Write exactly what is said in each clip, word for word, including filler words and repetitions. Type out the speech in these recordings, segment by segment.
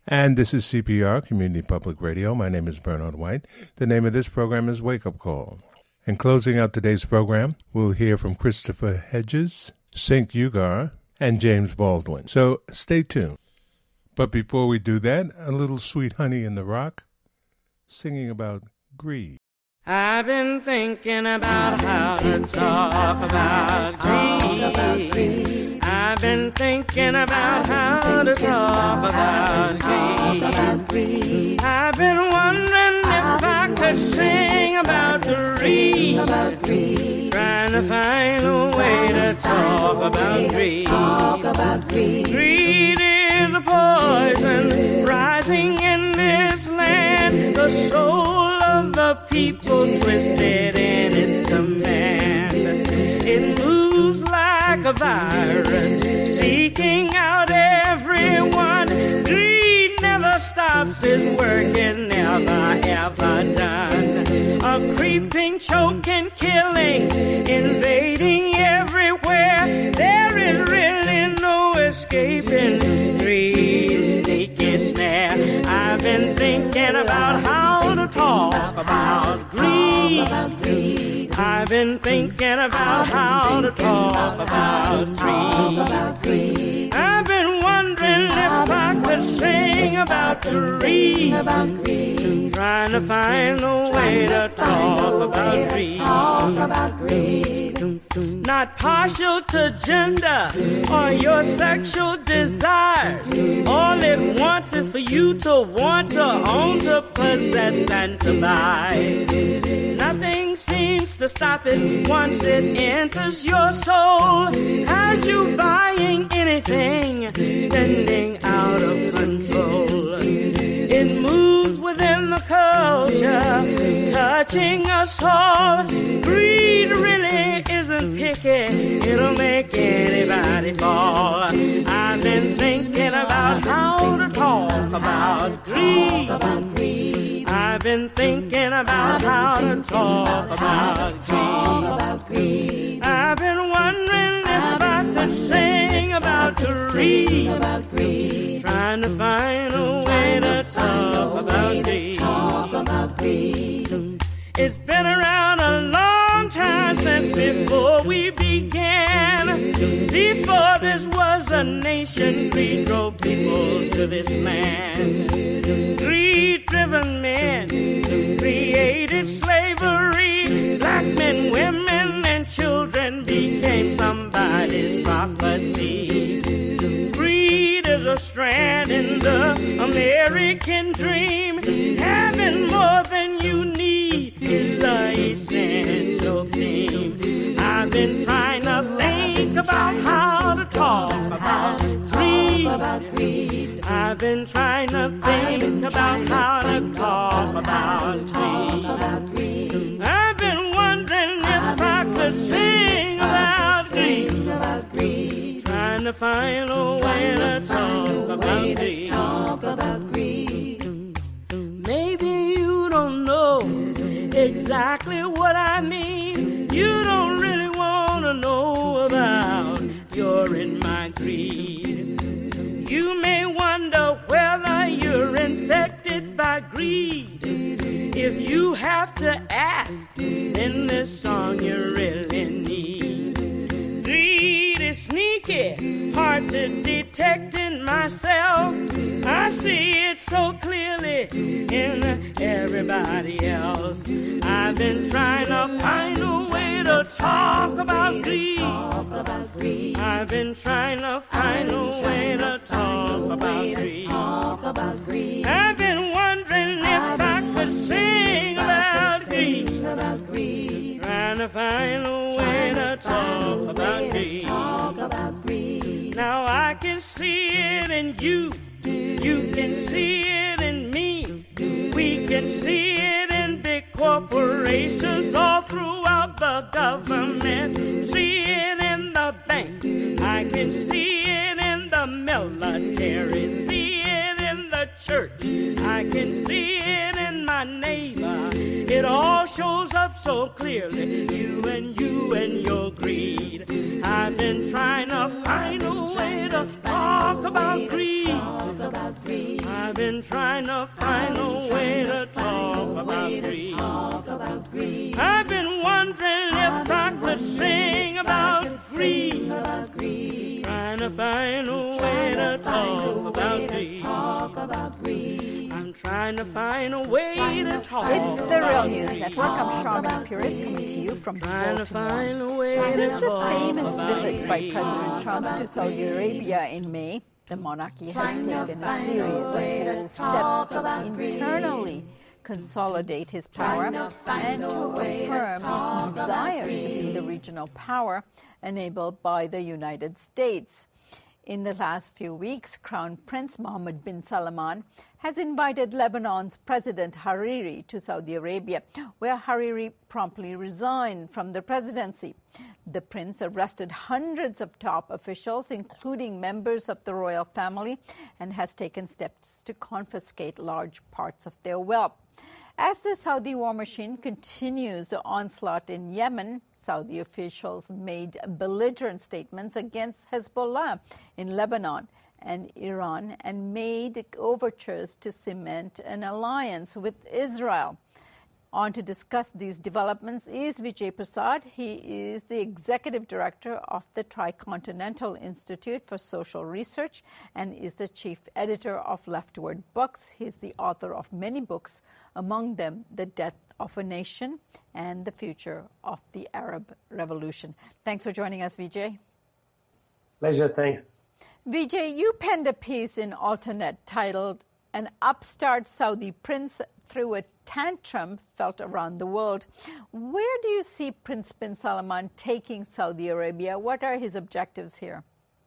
And this is C P R, Community Public Radio. My name is Bernard White. The name of this program is Wake Up Call. In closing out today's program, we'll hear from Christopher Hedges, Sink Ugar, and James Baldwin. So stay tuned. But before we do that, a little Sweet Honey in the Rock, singing about greed. I've been thinking about how to talk about greed. I've been thinking about how to talk about greed. I've been wondering if I could sing about greed. Trying to find a way to talk about greed. Greed is a poison rising in this land. The soul of the people twisted in its command. It moves like a virus, seeking out everyone. Greed never stops its work, it never ever done. A creeping, choking, killing, invading everywhere. There is really no escaping greed's sneaky snare. I've been thinking about how to talk about greed. I've been thinking about how to talk about greed. I've been wondering if I could sing about greed. Trying to find a way to talk about greed. Not partial to gender or your sexual desires. All it wants is for you to want to own, to possess, and to buy. Nothing seems to stop it once it enters your soul. Has you buying anything, spending out of control. It moves within the culture, touching us all. Greed really isn't picky, it'll make anybody fall. I've been thinking about how to talk about greed. I've been thinking about how to talk about greed. I've been wondering if I could sing about greed. Trying to find a way to talk about greed. It's been around a long time since before we began. Before this was a nation, greed drove people to this land. Greed-driven men created slavery. Black men, women, and children became somebody's property. Greed is a strand in the American dream. Having more than you need is the essential theme. I've been trying to think about how to talk about greed. I've been trying to think about how to talk about greed. I've been wondering if I could sing about greed. Trying to find a way to talk about greed. Maybe you don't know exactly what I mean. You don't really want to know about you're in my greed. You may wonder whether you're infected by greed. If you have to ask, then this song you really need. Greed is sneaky, hard to detect in myself. I see it so clearly in everybody else. I've been trying to find a way to talk about greed. I've been trying to find a way to talk about greed. I've been wondering if I could sing about greed. Trying to find a way to talk about greed. Now I can see it in you. You can see it in me. We can see it in big corporations all throughout the government. See it in the banks. I can see it in the military. See it in the church. I can see it in my neighbor. It all shows up so clearly. You and you and your greed. I've been trying to find a way to talk about greed. I've been trying to find a way to talk about greed. I've been wondering if I could sing about greed. Trying to find a way to talk about greed. I'm trying to find a way to talk. It's the Real News Network. I'm Charmin Pires coming to you from Baltimore. Since the famous visit by President Trump to Saudi Arabia in May, the monarchy has taken a series of bold steps to internally consolidate his power and to affirm its desire to be the regional power enabled by the United States. In the last few weeks, Crown Prince Mohammed bin Salman has invited Lebanon's President Hariri to Saudi Arabia, where Hariri promptly resigned from the presidency. The prince arrested hundreds of top officials, including members of the royal family, and has taken steps to confiscate large parts of their wealth. As the Saudi war machine continues the onslaught in Yemen, Saudi officials made belligerent statements against Hezbollah in Lebanon and Iran and made overtures to cement an alliance with Israel. On to discuss these developments is Vijay Prasad. He is the executive director of the Tricontinental Institute for Social Research and is the chief editor of Leftward Books. He's the author of many books, among them The Death of a Nation and The Future of the Arab Revolution. Thanks for joining us, Vijay. Pleasure, thanks. Vijay, you penned a piece in Alternet titled An Upstart Saudi Prince Threw a Tantrum Felt Around the World. Where do you see Prince bin Salman taking Saudi Arabia? What are his objectives here?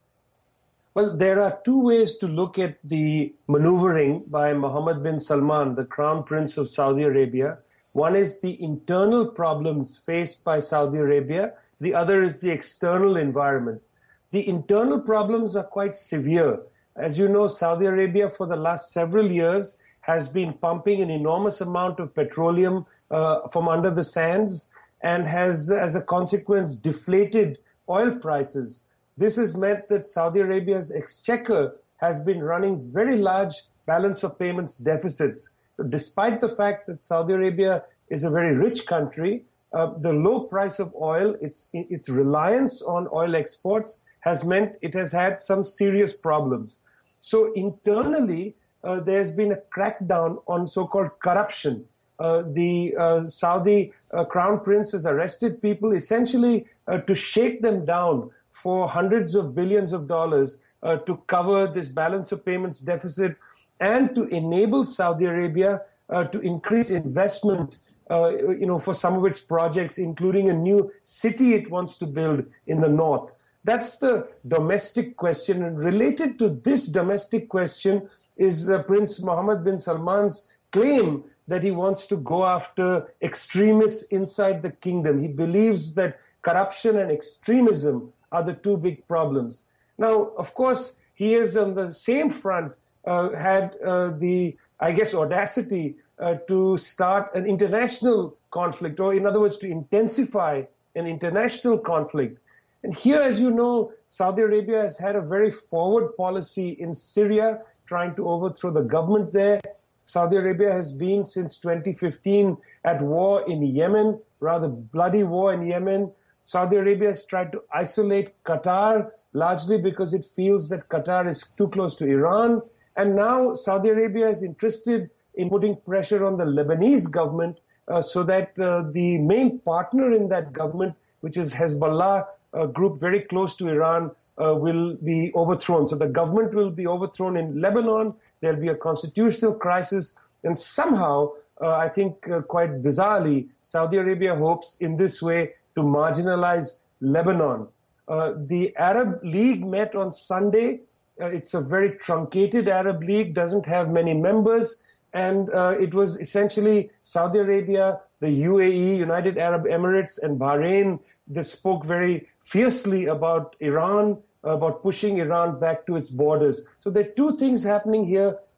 Well, there are two ways to look at the maneuvering by Mohammed bin Salman, the Crown Prince of Saudi Arabia. One is the internal problems faced by Saudi Arabia. The other is the external environment. The internal problems are quite severe. As you know, Saudi Arabia for the last several years has been pumping an enormous amount of petroleum uh, from under the sands and has, as a consequence, deflated oil prices. This has meant that Saudi Arabia's exchequer has been running very large balance of payments deficits. Despite the fact that Saudi Arabia is a very rich country, uh, the low price of oil, its, its reliance on oil exports has meant it has had some serious problems. So internally, Uh, there's been a crackdown on so-called corruption. Uh, the uh, Saudi uh, Crown Prince has arrested people essentially uh, to shake them down for hundreds of billions of dollars uh, to cover this balance of payments deficit and to enable Saudi Arabia uh, to increase investment uh, you know, for some of its projects, including a new city it wants to build in the north. That's the domestic question. And related to this domestic question is uh, Prince Mohammed bin Salman's claim that he wants to go after extremists inside the kingdom. He believes that corruption and extremism are the two big problems. Now, of course, he is on the same front uh, had uh, the, I guess, audacity uh, to start an international conflict, or in other words, to intensify an international conflict. And here, as you know, Saudi Arabia has had a very forward policy in Syria, trying to overthrow the government there. Saudi Arabia has been since twenty fifteen at war in Yemen, rather bloody war in Yemen. Saudi Arabia has tried to isolate Qatar, largely because it feels that Qatar is too close to Iran. And now Saudi Arabia is interested in putting pressure on the Lebanese government uh, so that uh, the main partner in that government, which is Hezbollah, a group very close to Iran, Uh, will be overthrown. So the government will be overthrown in Lebanon. There'll be a constitutional crisis. And somehow, uh, I think uh, quite bizarrely, Saudi Arabia hopes in this way to marginalize Lebanon. Uh, the Arab League met on Sunday. Uh, it's a very truncated Arab League, doesn't have many members. And uh, it was essentially Saudi Arabia, the U A E, United Arab Emirates, and Bahrain that spoke very fiercely about Iran, about pushing Iran back to its borders. So there are two things happening here.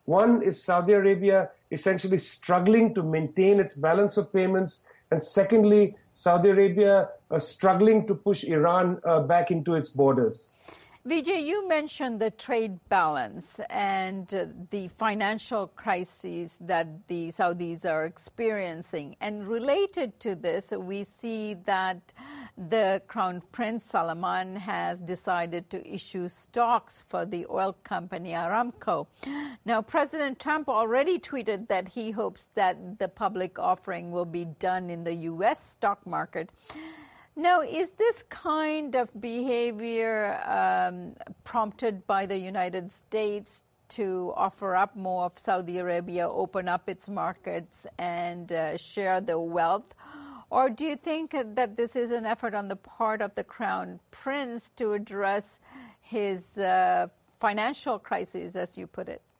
One is Saudi Arabia essentially struggling to maintain its balance of payments, and secondly, Saudi Arabia uh, struggling to push Iran uh, back into its borders. Vijay, you mentioned the trade balance and uh, the financial crises that the Saudis are experiencing. And related to this, we see that the Crown Prince Salman has decided to issue stocks for the oil company Aramco. Now, President Trump already tweeted that he hopes that the public offering will be done in the U S stock market. Now, is this kind of behavior um, prompted by the United States to offer up more of Saudi Arabia, open up its markets, and uh, share the wealth? Or do you think that this is an effort on the part of the Crown Prince to address his uh, financial crisis, as you put it?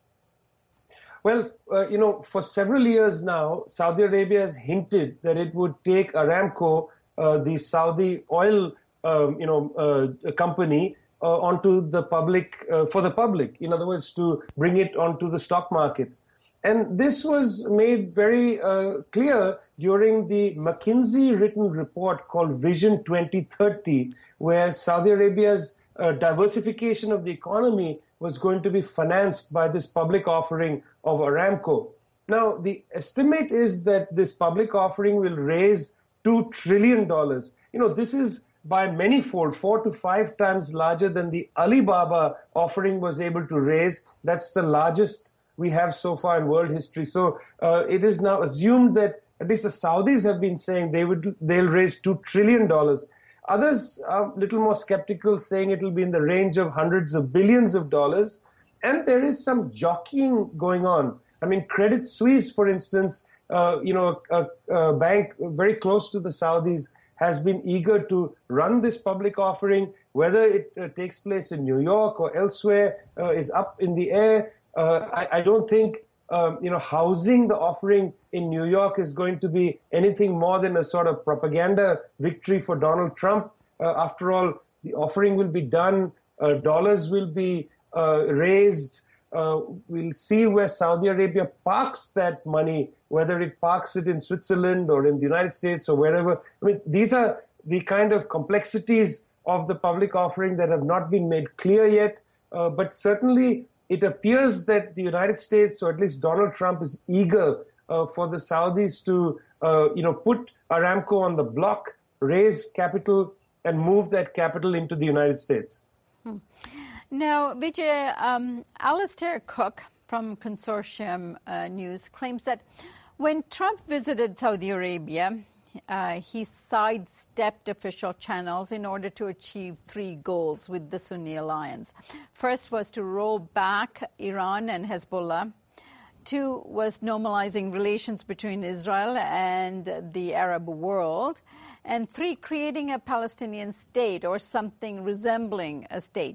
Well, uh, you know, for several years now, Saudi Arabia has hinted that it would take Aramco, Uh, the Saudi oil, um, you know, uh, company uh, onto the public, uh, for the public. In other words, to bring it onto the stock market. And this was made very uh, clear during the McKinsey written report called Vision twenty thirty, where Saudi Arabia's uh, diversification of the economy was going to be financed by this public offering of Aramco. Now, the estimate is that this public offering will raise two trillion dollars. You know, this is by many-fold, four to five times larger than the Alibaba offering was able to raise. That's the largest we have so far in world history. So uh, it is now assumed that at least the Saudis have been saying they would they'll raise two trillion dollars. Others are a little more skeptical, saying it will be in the range of hundreds of billions of dollars. And there is some jockeying going on. I mean, Credit Suisse, for instance, Uh, you know, a, a bank very close to the Saudis has been eager to run this public offering. Whether it uh, takes place in New York or elsewhere uh, is up in the air. Uh, I, I don't think, um, you know, housing the offering in New York is going to be anything more than a sort of propaganda victory for Donald Trump. Uh, after all, the offering will be done. Uh, dollars will be uh, raised. Uh, we'll see where Saudi Arabia parks that money, whether it parks it in Switzerland or in the United States or wherever. I mean, these are the kind of complexities of the public offering that have not been made clear yet. Uh, but certainly it appears that the United States, or at least Donald Trump, is eager uh, for the Saudis to, uh, you know, put Aramco on the block, raise capital, and move that capital into the United States. Hmm. Now, Vijay, um, Alistair Cook from Consortium uh, News claims that when Trump visited Saudi Arabia, uh, he sidestepped official channels in order to achieve three goals with the Sunni alliance. First was to roll back Iran and Hezbollah. Two was normalizing relations between Israel and the Arab world. And three, creating a Palestinian state or something resembling a state.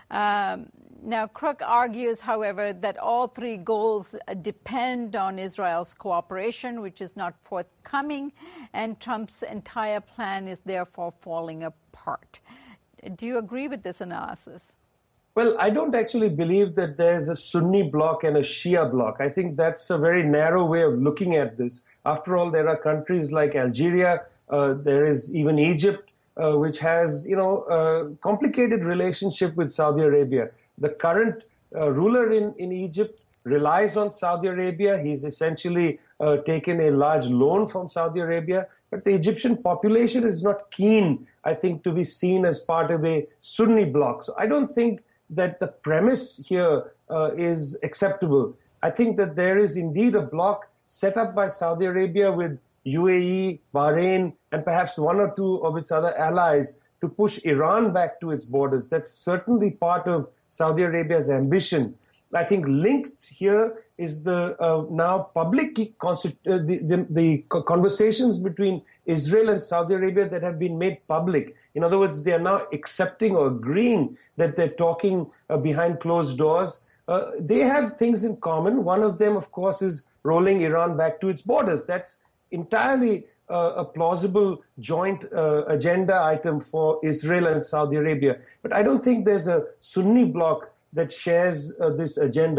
Um, now, Crook argues, however, that all three goals depend on Israel's cooperation, which is not forthcoming, and Trump's entire plan is therefore falling apart. Do you agree with this analysis? Well, I don't actually believe that there's a Sunni bloc and a Shia bloc. I think that's a very narrow way of looking at this. After all, there are countries like Algeria, uh, there is even Egypt, uh, which has, you know, a complicated relationship with Saudi Arabia. The current uh, ruler in, in Egypt relies on Saudi Arabia. He's essentially uh, taken a large loan from Saudi Arabia. But the Egyptian population is not keen, I think, to be seen as part of a Sunni bloc. So I don't think that the premise here uh, is acceptable. I think that there is indeed a bloc set up by Saudi Arabia with U A E, Bahrain, and perhaps one or two of its other allies to push Iran back to its borders. That's certainly part of Saudi Arabia's ambition. I think linked here is the uh, now public uh, the, the, the conversations between Israel and Saudi Arabia that have been made public. In other words, they are now accepting or agreeing that they're talking uh, behind closed doors. Uh, they have things in common. One of them, of course, is rolling Iran back to its borders. That's entirely uh, a plausible joint uh, agenda item for Israel and Saudi Arabia. But I don't think there's a Sunni bloc that shares uh, this agenda.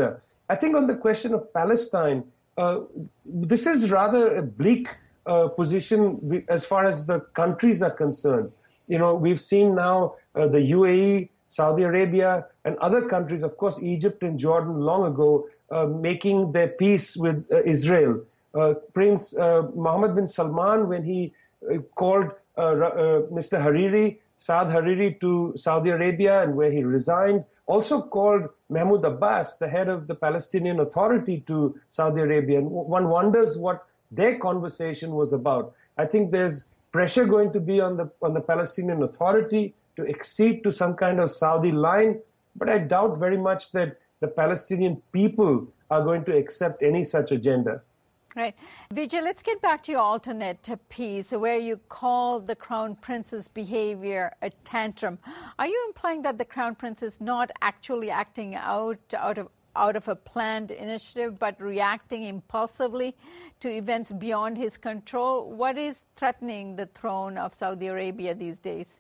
I think on the question of Palestine, uh, this is rather a bleak uh, position as far as the countries are concerned. You know, we've seen now uh, the U A E, Saudi Arabia, and other countries, of course, Egypt and Jordan long ago, uh, making their peace with uh, Israel. Uh, Prince uh, Mohammed bin Salman, when he uh, called uh, uh, Mister Hariri, Saad Hariri, to Saudi Arabia, and where he resigned, also called Mahmoud Abbas, the head of the Palestinian Authority, to Saudi Arabia. And one wonders what their conversation was about. I think there's pressure going to be on the on the Palestinian Authority to accede to some kind of Saudi line, but I doubt very much that the Palestinian people are going to accept any such agenda. Right. Vijay, let's get back to your alternate piece where you call the Crown Prince's behavior a tantrum. Are you implying that the Crown Prince is not actually acting out, out of out of a planned initiative, but reacting impulsively to events beyond his control? What is threatening the throne of Saudi Arabia these days?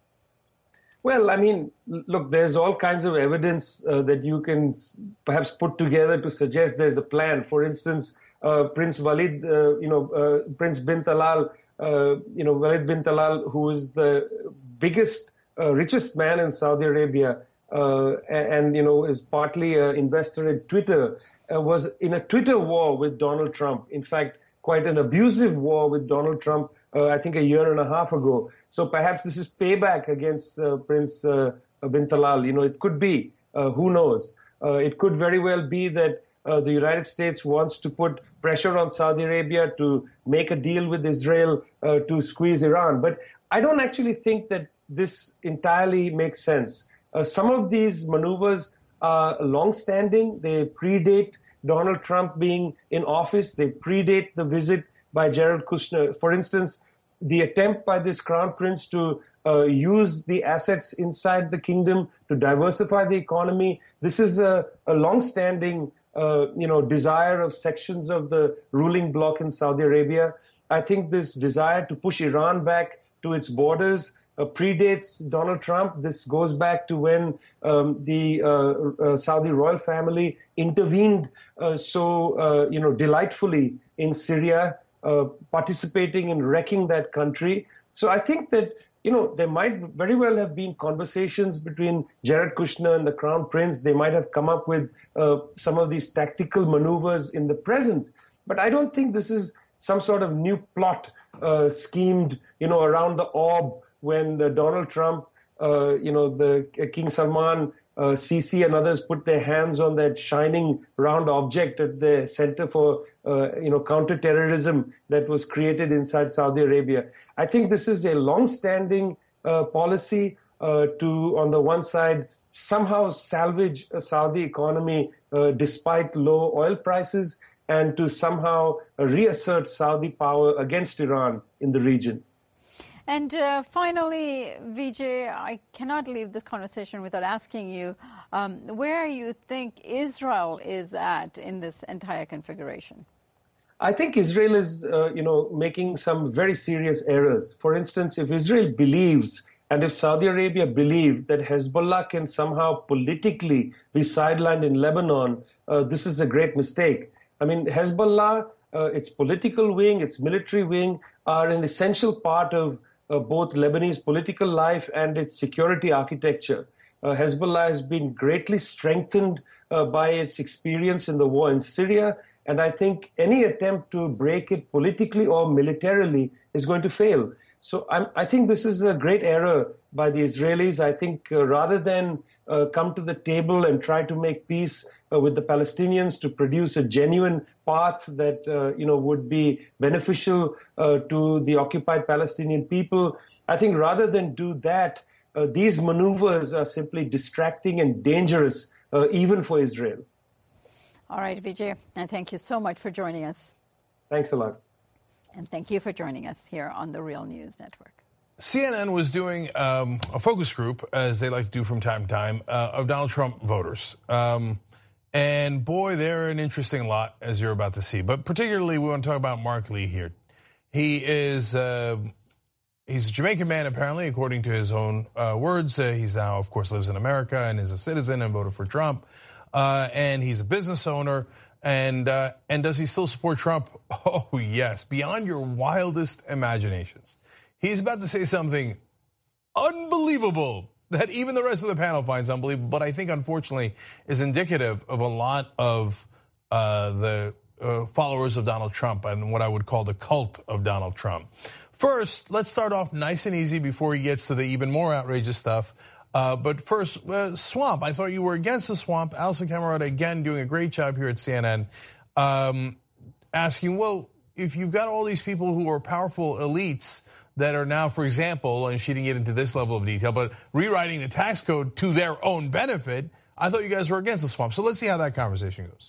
Well, I mean, look, there's all kinds of evidence uh, that you can s- perhaps put together to suggest there's a plan. For instance, uh, Prince Walid, uh, you know, uh, Prince bin Talal, uh, you know, Walid bin Talal, who is the biggest, uh, richest man in Saudi Arabia, uh, and, and, you know, is partly an investor in Twitter, uh, was in a Twitter war with Donald Trump. In fact, quite an abusive war with Donald Trump, uh, I think a year and a half ago. So perhaps this is payback against uh, Prince uh, bin Talal. You know, it could be. Uh, who knows? Uh, it could very well be that uh, the United States wants to put pressure on Saudi Arabia to make a deal with Israel uh, to squeeze Iran. But I don't actually think that this entirely makes sense. Uh, some of these maneuvers are long-standing. They predate Donald Trump being in office. They predate the visit by Jared Kushner. For instance, the attempt by this Crown Prince to uh, use the assets inside the kingdom to diversify the economy. This is a, a long-standing, uh, you know, desire of sections of the ruling bloc in Saudi Arabia. I think this desire to push Iran back to its borders uh, predates Donald Trump. This goes back to when um, the uh, uh, Saudi royal family intervened uh, so, uh, you know, delightfully in Syria, Uh, participating in wrecking that country. So I think that, you know, there might very well have been conversations between Jared Kushner and the Crown Prince. They might have come up with uh, some of these tactical maneuvers in the present. But I don't think this is some sort of new plot uh, schemed, you know, around the orb when the Donald Trump, uh, you know, the uh, King Salman, uh, Sisi and others put their hands on that shining round object at the Center for Uh, you know, counterterrorism that was created inside Saudi Arabia. I think this is a long-standing uh, policy uh, to, on the one side, somehow salvage a Saudi economy uh, despite low oil prices, and to somehow uh, reassert Saudi power against Iran in the region. And uh, finally, Vijay, I cannot leave this conversation without asking you um, where you think Israel is at in this entire configuration. I think Israel is, uh, you know, making some very serious errors. For instance, if Israel believes, and if Saudi Arabia believe that Hezbollah can somehow politically be sidelined in Lebanon, uh, this is a great mistake. I mean, Hezbollah, uh, its political wing, its military wing, are an essential part of uh, both Lebanese political life and its security architecture. Uh, Hezbollah has been greatly strengthened uh, by its experience in the war in Syria. And I think any attempt to break it politically or militarily is going to fail. So I'm, I think this is a great error by the Israelis. I think uh, rather than uh, come to the table and try to make peace uh, with the Palestinians to produce a genuine path that, uh, you know, would be beneficial uh, to the occupied Palestinian people, I think rather than do that, uh, these maneuvers are simply distracting and dangerous, uh, even for Israel. All right, Vijay, and thank you so much for joining us. Thanks a lot. And thank you for joining us here on the Real News Network. C N N was doing um, a focus group, as they like to do from time to time, uh, of Donald Trump voters. Um, and boy, they're an interesting lot, as you're about to see. But particularly, we want to talk about Mark Lee here. He is uh, he's a Jamaican man, apparently, according to his own uh, words. Uh, he's now, of course, lives in America and is a citizen and voted for Trump. uh, and he's a business owner. And uh, and does he still support Trump? Oh, yes, beyond your wildest imaginations. He's about to say something unbelievable that even the rest of the panel finds unbelievable, but I think, unfortunately, is indicative of a lot of uh, the uh, followers of Donald Trump and what I would call the cult of Donald Trump. First, let's start off nice and easy before he gets to the even more outrageous stuff. Uh, but first, uh, swamp. I thought you were against the swamp. Alisyn Camerota, again, doing a great job here at C N N, um, asking, well, if you've got all these people who are powerful elites that are now, for example, and she didn't get into this level of detail, but rewriting the tax code to their own benefit, I thought you guys were against the swamp. So let's see how that conversation goes.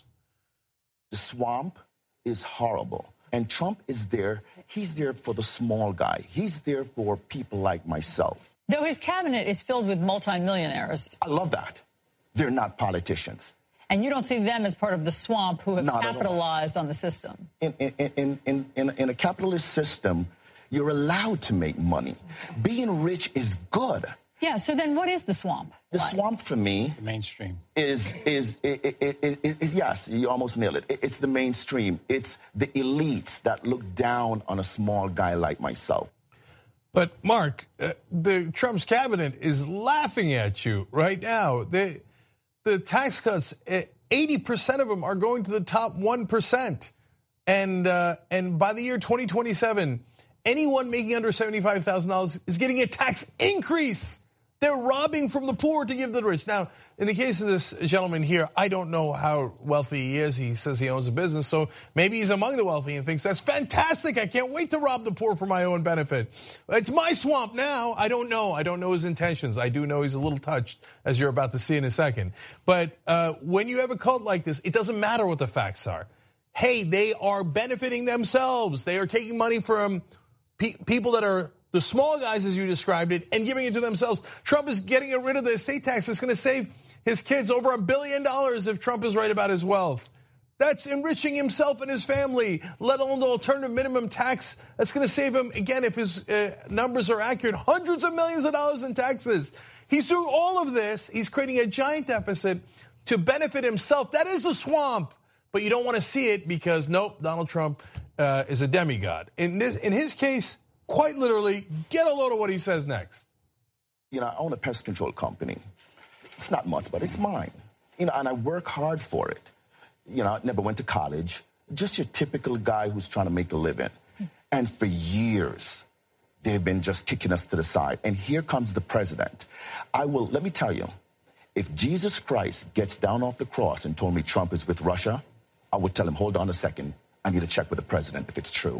The swamp is horrible. And Trump is there, he's there for the small guy. He's there for people like myself. Though his cabinet is filled with multimillionaires. I love that. They're not politicians. And you don't see them as part of the swamp who have Not capitalized on the system. In, in, in, in, in, in a capitalist system, you're allowed to make money. Being rich is good. Yeah, so then what is the swamp? The like? swamp for me the mainstream is, is, is, is, is, is, yes, you almost nailed it. It's the mainstream. It's the elites that look down on a small guy like myself. But Mark, uh, the Trump's cabinet is laughing at you right now. They, the tax cuts, eighty percent of them are going to the top one percent. And, uh, and by the year twenty twenty-seven, anyone making under seventy-five thousand dollars is getting a tax increase. They're robbing from the poor to give to the rich. Now, in the case of this gentleman here, I don't know how wealthy he is. He says he owns a business, so maybe he's among the wealthy and thinks that's fantastic. I can't wait to rob the poor for my own benefit. It's my swamp now. I don't know. I don't know his intentions. I do know he's a little touched, as you're about to see in a second. But uh, when you have a cult like this, it doesn't matter what the facts are. Hey, they are benefiting themselves. They are taking money from pe- people that are the small guys, as you described it, and giving it to themselves. Trump is getting rid of the estate tax. It's going to save his kids over a billion dollars if Trump is right about his wealth. That's enriching himself and his family, let alone the alternative minimum tax. That's going to save him, again, if his uh, numbers are accurate, hundreds of millions of dollars in taxes. He's doing all of this. He's creating a giant deficit to benefit himself. That is a swamp. But you don't want to see it because, nope, Donald Trump uh, is a demigod. In, this, in his case, quite literally, get a load of what he says next. You know, I own a pest control company. It's not much, but it's mine. You know, and I work hard for it. You know, I never went to college. Just your typical guy who's trying to make a living. And for years, they've been just kicking us to the side. And here comes the president. I will, let me tell you, if Jesus Christ gets down off the cross and told me Trump is with Russia, I would tell him, hold on a second. I need to check with the president if it's true.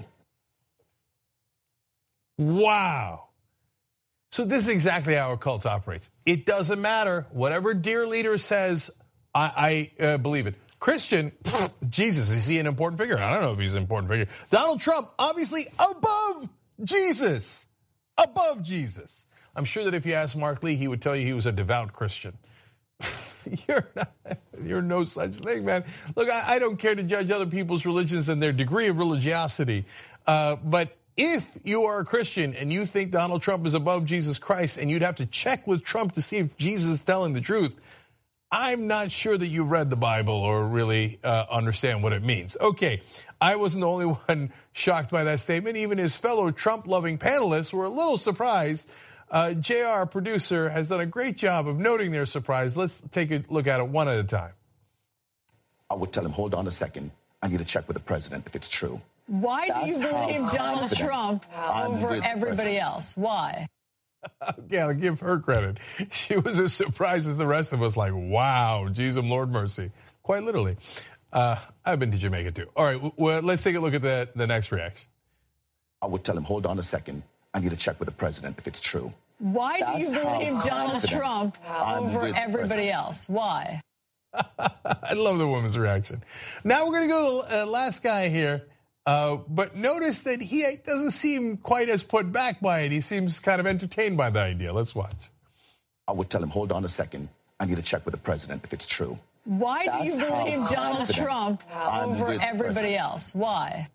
Wow. So this is exactly how a cult operates. It doesn't matter. Whatever dear leader says, I, I uh, believe it. Christian, pfft, Jesus, is he an important figure? I don't know if he's an important figure. Donald Trump, obviously above Jesus. Above Jesus. I'm sure that if you asked Mark Lee, he would tell you he was a devout Christian. You're not, you're no such thing, man. Look, I, I don't care to judge other people's religions and their degree of religiosity. Uh, but if you are a Christian and you think Donald Trump is above Jesus Christ and you'd have to check with Trump to see if Jesus is telling the truth, I'm not sure that you read the Bible or really uh, understand what it means. Okay, I wasn't the only one shocked by that statement. Even his fellow Trump-loving panelists were a little surprised. Uh, J R, our producer, has done a great job of noting their surprise. Let's take a look at it one at a time. I would tell him, hold on a second. I need to check with the president if it's true. Why That's do you believe Donald Trump I'm over everybody president. else? Why? Okay, I'll give her credit. She was as surprised as the rest of us, like, wow, Jesus, Lord mercy. Quite literally. Uh, I've been to Jamaica too. All right, well, let's take a look at the, the next reaction. I would tell him, hold on a second. I need to check with the president if it's true. Why That's do you believe Donald confident Trump I'm over with everybody president. else? Why? I love the woman's reaction. Now we're going to go to the uh, last guy here. Uh, but notice that he doesn't seem quite as put back by it. He seems kind of entertained by the idea. Let's watch. I would tell him, hold on a second. I need to check with the president if it's true. Why That's do you believe how Donald confident Trump I'm over with everybody president. else? Why?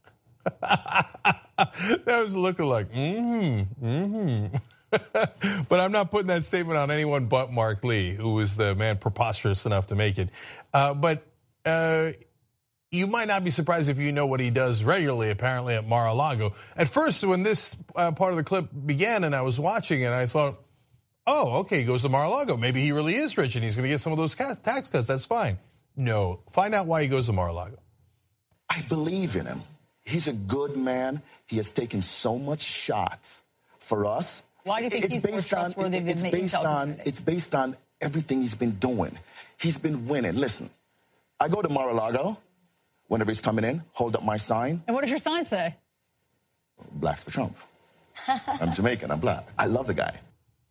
That was looking like, mm-hmm, mm-hmm. But I'm not putting that statement on anyone but Mark Lee, who was the man preposterous enough to make it. Uh, but uh, you might not be surprised if you know what he does regularly, apparently, at Mar-a-Lago. At first, when this uh, part of the clip began and I was watching it, I thought, oh, okay, he goes to Mar-a-Lago. Maybe he really is rich and he's going to get some of those tax cuts. That's fine. No. Find out why he goes to Mar-a-Lago. I believe in him. He's a good man. He has taken so much shots for us. Why do you think it's he's more based on, trustworthy it, than it's the based intel on community? It's based on everything he's been doing. He's been winning. Listen, I go to Mar-a-Lago whenever he's coming in, hold up my sign. And what does your sign say? Blacks for Trump. I'm Jamaican. I'm black. I love the guy.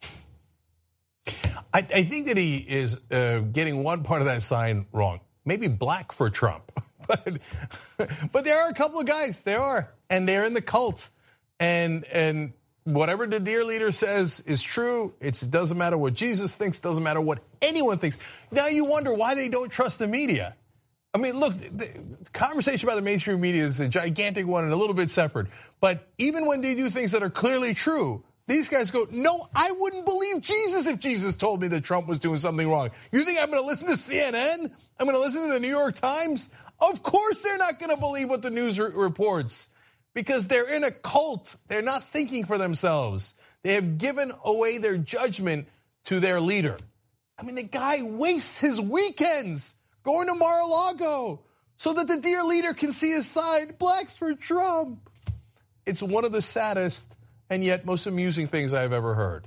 I, I think that he is uh, getting one part of that sign wrong. Maybe black for Trump. but, but there are a couple of guys. There are. And they're in the cult. And and whatever the dear leader says is true. It's, it doesn't matter what Jesus thinks. Doesn't matter what anyone thinks. Now you wonder why they don't trust the media. I mean, look, the conversation about the mainstream media is a gigantic one and a little bit separate. But even when they do things that are clearly true, these guys go, no, I wouldn't believe Jesus if Jesus told me that Trump was doing something wrong. You think I'm going to listen to C N N? I'm going to listen to the New York Times? Of course they're not going to believe what the news re- reports because they're in a cult. They're not thinking for themselves. They have given away their judgment to their leader. I mean, the guy wastes his weekends going to Mar-a-Lago so that the dear leader can see his side. Blacks for Trump. It's one of the saddest and yet most amusing things I've ever heard.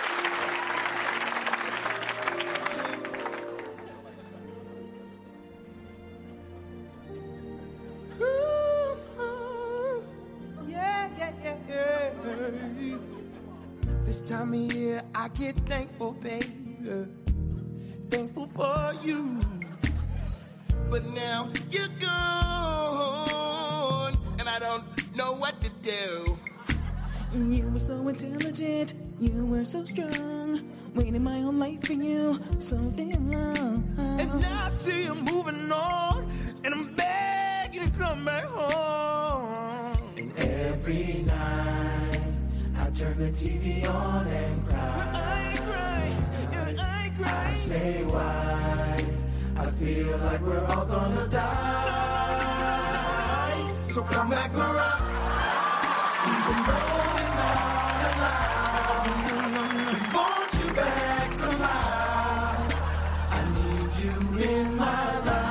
Yeah, yeah, yeah, yeah. This time of year, I get thankful, baby. Thankful for you. But now you're gone, and I don't know what to do. You were so intelligent, you were so strong, waiting my whole life for you, so damn long. And now I see you moving on, and I'm begging to come back home. And every night, I turn the T V on and cry. I cry, yeah, I cry. I say why, I feel like we're all gonna die. So come back, Barack. Even though it's not allowed, we want you back somehow. I need you in my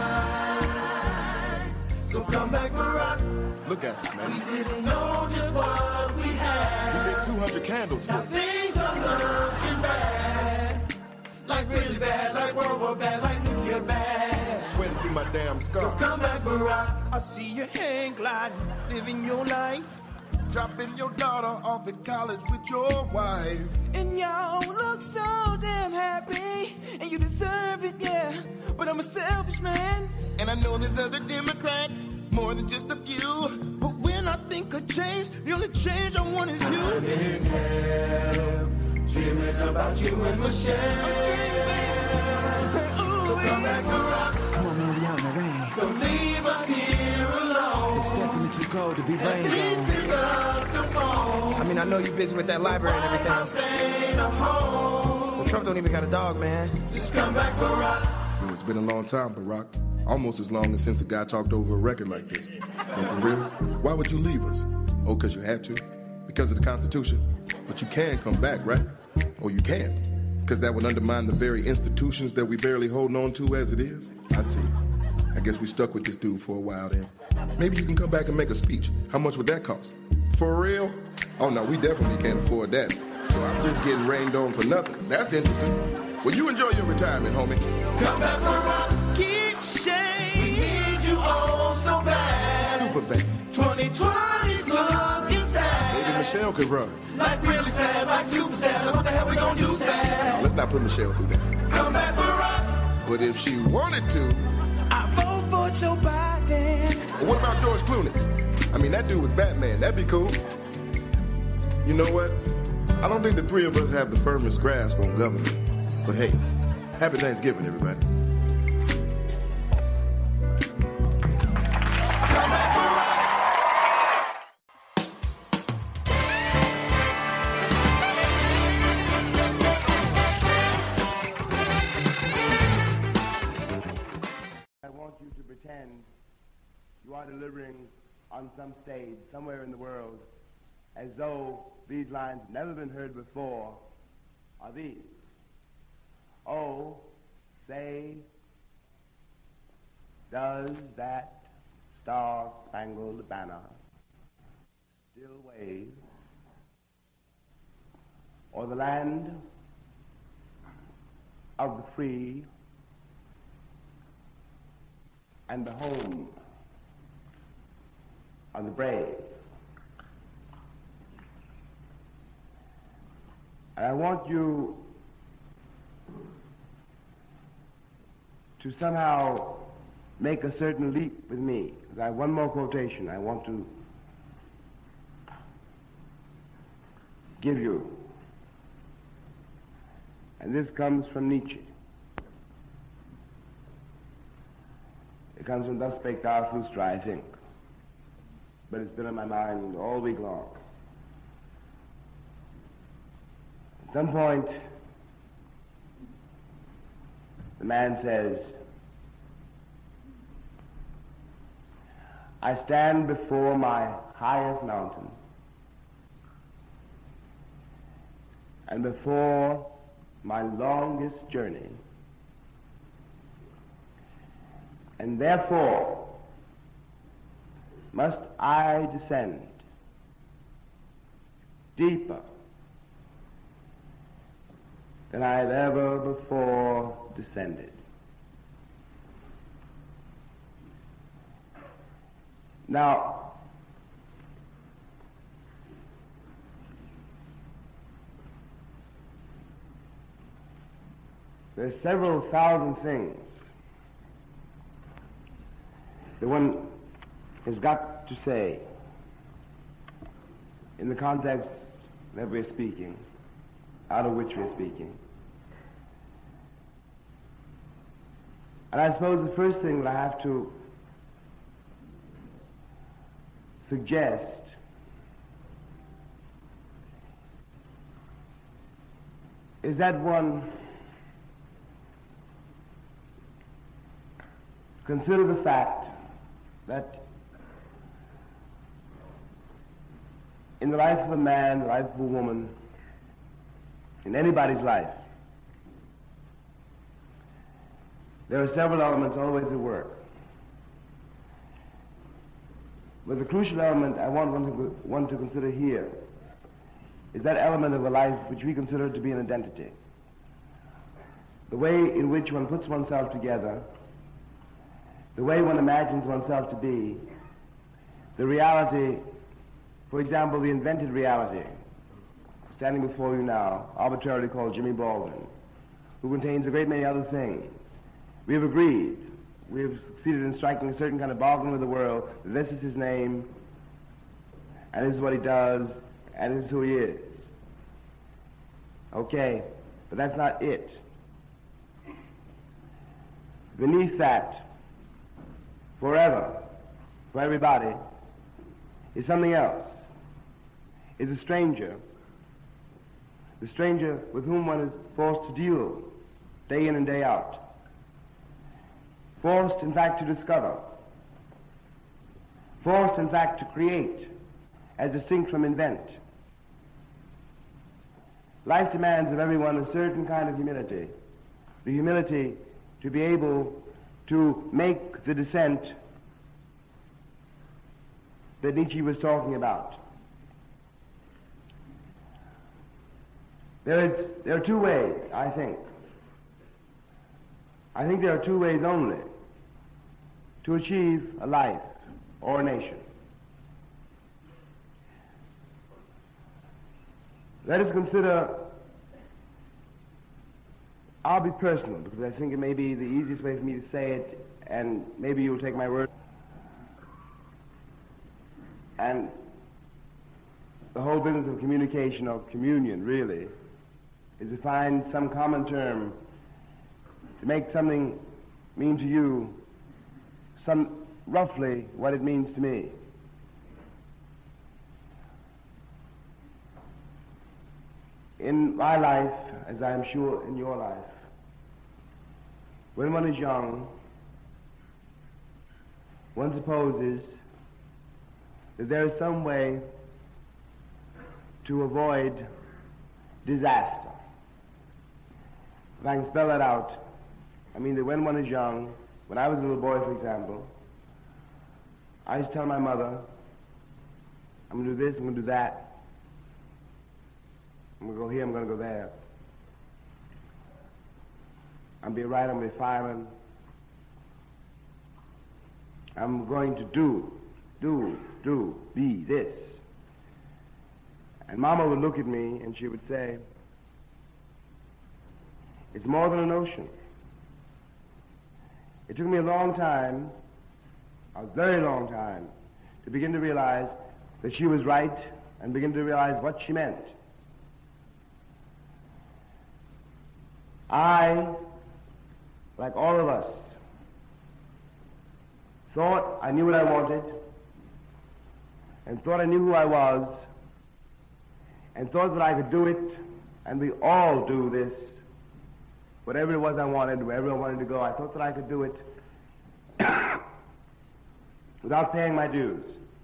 life. So come back, Barack. Look at us, man. We didn't know just what we had. We lit two hundred candles. Now things are looking bad. Like really bad, like World War bad, like nuclear bad. Sweating through my damn So scarf. come back, Barack. I see your hand gliding, living your life. Dropping your daughter off at college with your wife. And y'all look so damn happy. And you deserve it, yeah. But I'm a selfish man. And I know there's other Democrats, more than just a few. But when I think of change, the only change I want is you. I'm in hell, dreaming about you and Michelle. I'm dreaming, baby. Ooh, so come back, Barack. Come on, man, we out in the rain. Don't leave us here alone. It's definitely too cold to be rain Please gone. pick up the phone. I mean, I know you're busy with that library and everything. Ain't a home. The truck don't even got a dog, man. Just come back, Barack. Yo, it's been a long time, Barack. Almost as long as since a guy talked over a record like this. And for real, why would you leave us? Oh, because you had to? Because of the Constitution? But you can come back, right? Or you can't? Because that would undermine the very institutions that we barely hold on to as it is? I see. I guess we stuck with this dude for a while then. Maybe you can come back and make a speech. How much would that cost? For real? Oh no, we definitely can't afford that. So I'm just getting rained on for nothing. That's interesting. Well, you enjoy your retirement, homie. Come back, Barack. Get shade. We need you all so bad. Super bad. twenty twenty's looking sad. Maybe Michelle could run. Like really sad, like super sad. What the hell we gonna do sad? No, let's not put Michelle through that. Come back, Barack. But if she wanted to, I vote for Joe Biden. well, what about George Clooney? I mean, that dude was Batman. That'd be cool. You know what? I don't think the three of us have the firmest grasp on government. But hey, happy Thanksgiving, everybody. delivering on some stage somewhere in the world as though these lines have never been heard before are these. Oh, say, does that star-spangled banner still wave o'er the land of the free and the home of the brave? And I want you to somehow make a certain leap with me. I have one more quotation I want to give you. And this comes from Nietzsche. It comes from Thus Spake Zarathustra, I think. But it's been in my mind all week long. At some point, the man says, I stand before my highest mountain, and before my longest journey, and therefore must I descend deeper than I have ever before descended. Now, there are several thousand things that one has got to say in the context that we're speaking, out of which we're speaking. And I suppose the first thing that I have to suggest is that one consider the fact that in the life of a man, the life of a woman, in anybody's life, there are several elements always at work. But the crucial element I want one to, one to consider here is that element of a life which we consider to be an identity. The way in which one puts oneself together, the way one imagines oneself to be, the reality, for example, the invented reality, standing before you now, arbitrarily called Jimmy Baldwin, who contains a great many other things. We have agreed, we have succeeded in striking a certain kind of bargain with the world, that this is his name, and this is what he does, and this is who he is. Okay, but that's not it. Beneath that, forever, for everybody, is something else. Is a stranger, the stranger with whom one is forced to deal day in and day out. Forced, in fact, to discover. Forced, in fact, to create, as distinct from invent. Life demands of everyone a certain kind of humility. The humility to be able to make the descent that Nietzsche was talking about. There is, there are two ways, I think. I think there are two ways only to achieve a life or a nation. Let us consider, I'll be personal because I think it may be the easiest way for me to say it, and maybe you'll take my word. And the whole business of communication or communion, really, is to find some common term to make something mean to you some roughly what it means to me. In my life, as I am sure in your life, when one is young, one supposes that there is some way to avoid disaster. If I can spell that out, I mean that when one is young, when I was a little boy, for example, I used to tell my mother, I'm going to do this, I'm going to do that. I'm going to go here, I'm going to go there. I'm going to be a writer, I'm going to be a fireman. I'm going to do, do, do, be this. And Mama would look at me and she would say, it's more than a notion. It took me a long time, a very long time, to begin to realize that she was right and begin to realize what she meant. I, like all of us, thought I knew what I wanted, and thought I knew who I was, and thought that I could do it, and we all do this. Whatever it was I wanted, wherever I wanted to go, I thought that I could do it without paying my dues.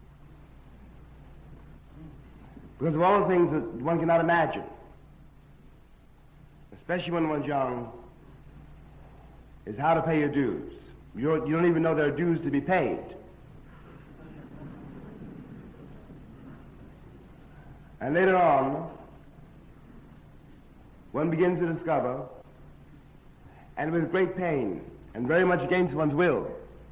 Because of all the things that one cannot imagine, especially when one's young, is how to pay your dues. You're, you don't even know there are dues to be paid. And later on, one begins to discover, and with great pain, and very much against one's will,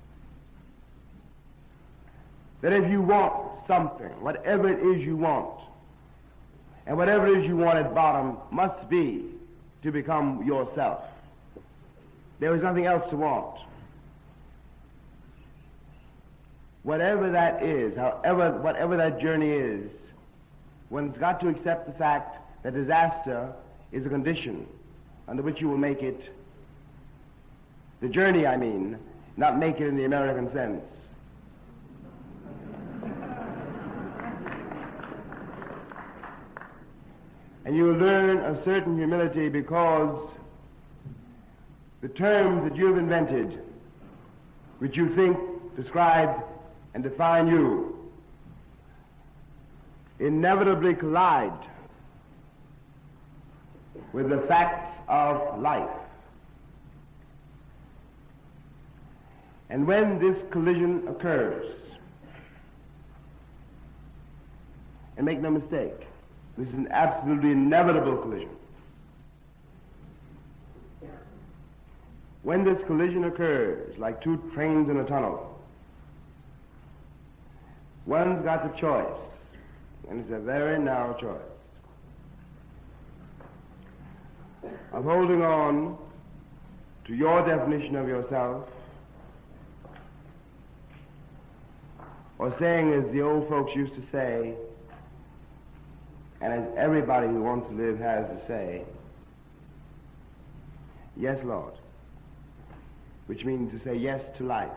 that if you want something, whatever it is you want, and whatever it is you want at bottom must be to become yourself. There is nothing else to want. Whatever that is, however, whatever that journey is, one's got to accept the fact that disaster is a condition under which you will make it. The journey, I mean, not make it in the American sense. And you will learn a certain humility because the terms that you have invented, which you think describe and define you, inevitably collide with the facts of life. And when this collision occurs, and make no mistake, this is an absolutely inevitable collision. When this collision occurs, like two trains in a tunnel, one's got the choice, and it's a very narrow choice, of holding on to your definition of yourself, or saying, as the old folks used to say, and as everybody who wants to live has to say, yes, Lord, which means to say yes to life.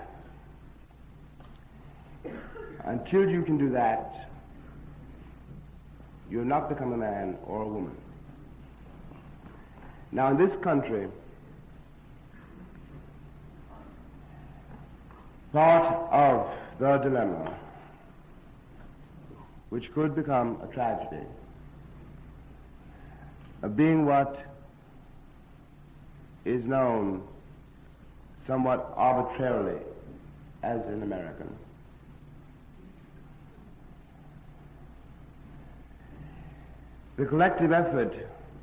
Until you can do that, you have not become a man or a woman. Now, in this country, part of the dilemma, which could become a tragedy, of being what is known somewhat arbitrarily as an American. The collective effort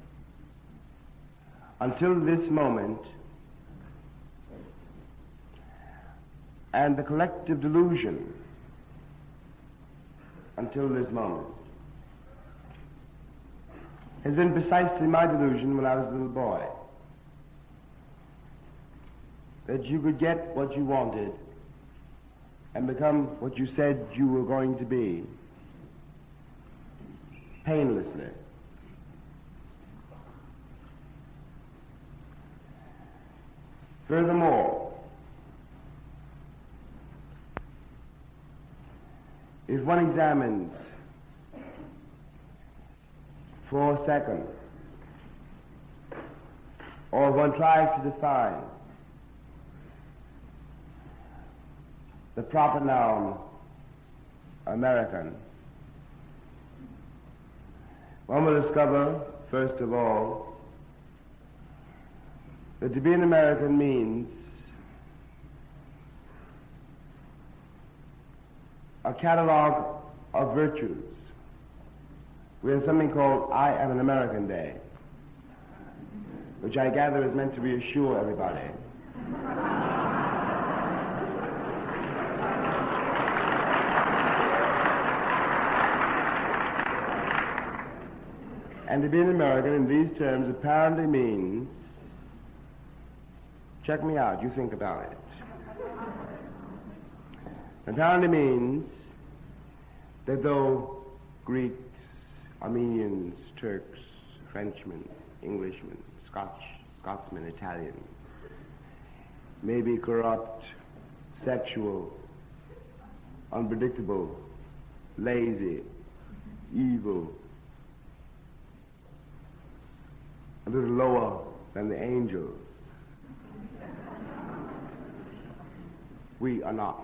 until this moment and the collective delusion until this moment has been precisely my delusion when I was a little boy. That you could get what you wanted and become what you said you were going to be painlessly. Furthermore, if one examines for a second, or one tries to define the proper noun American, one will discover, first of all, that to be an American means a catalog of virtues. We have something called I Am an American Day, which I gather is meant to reassure everybody. And to be an American in these terms apparently means, check me out, you think about it. Apparently means that though Greeks, Armenians, Turks, Frenchmen, Englishmen, Scotch, Scotsmen, Italians may be corrupt, sexual, unpredictable, lazy, evil, a little lower than the angels, we are not.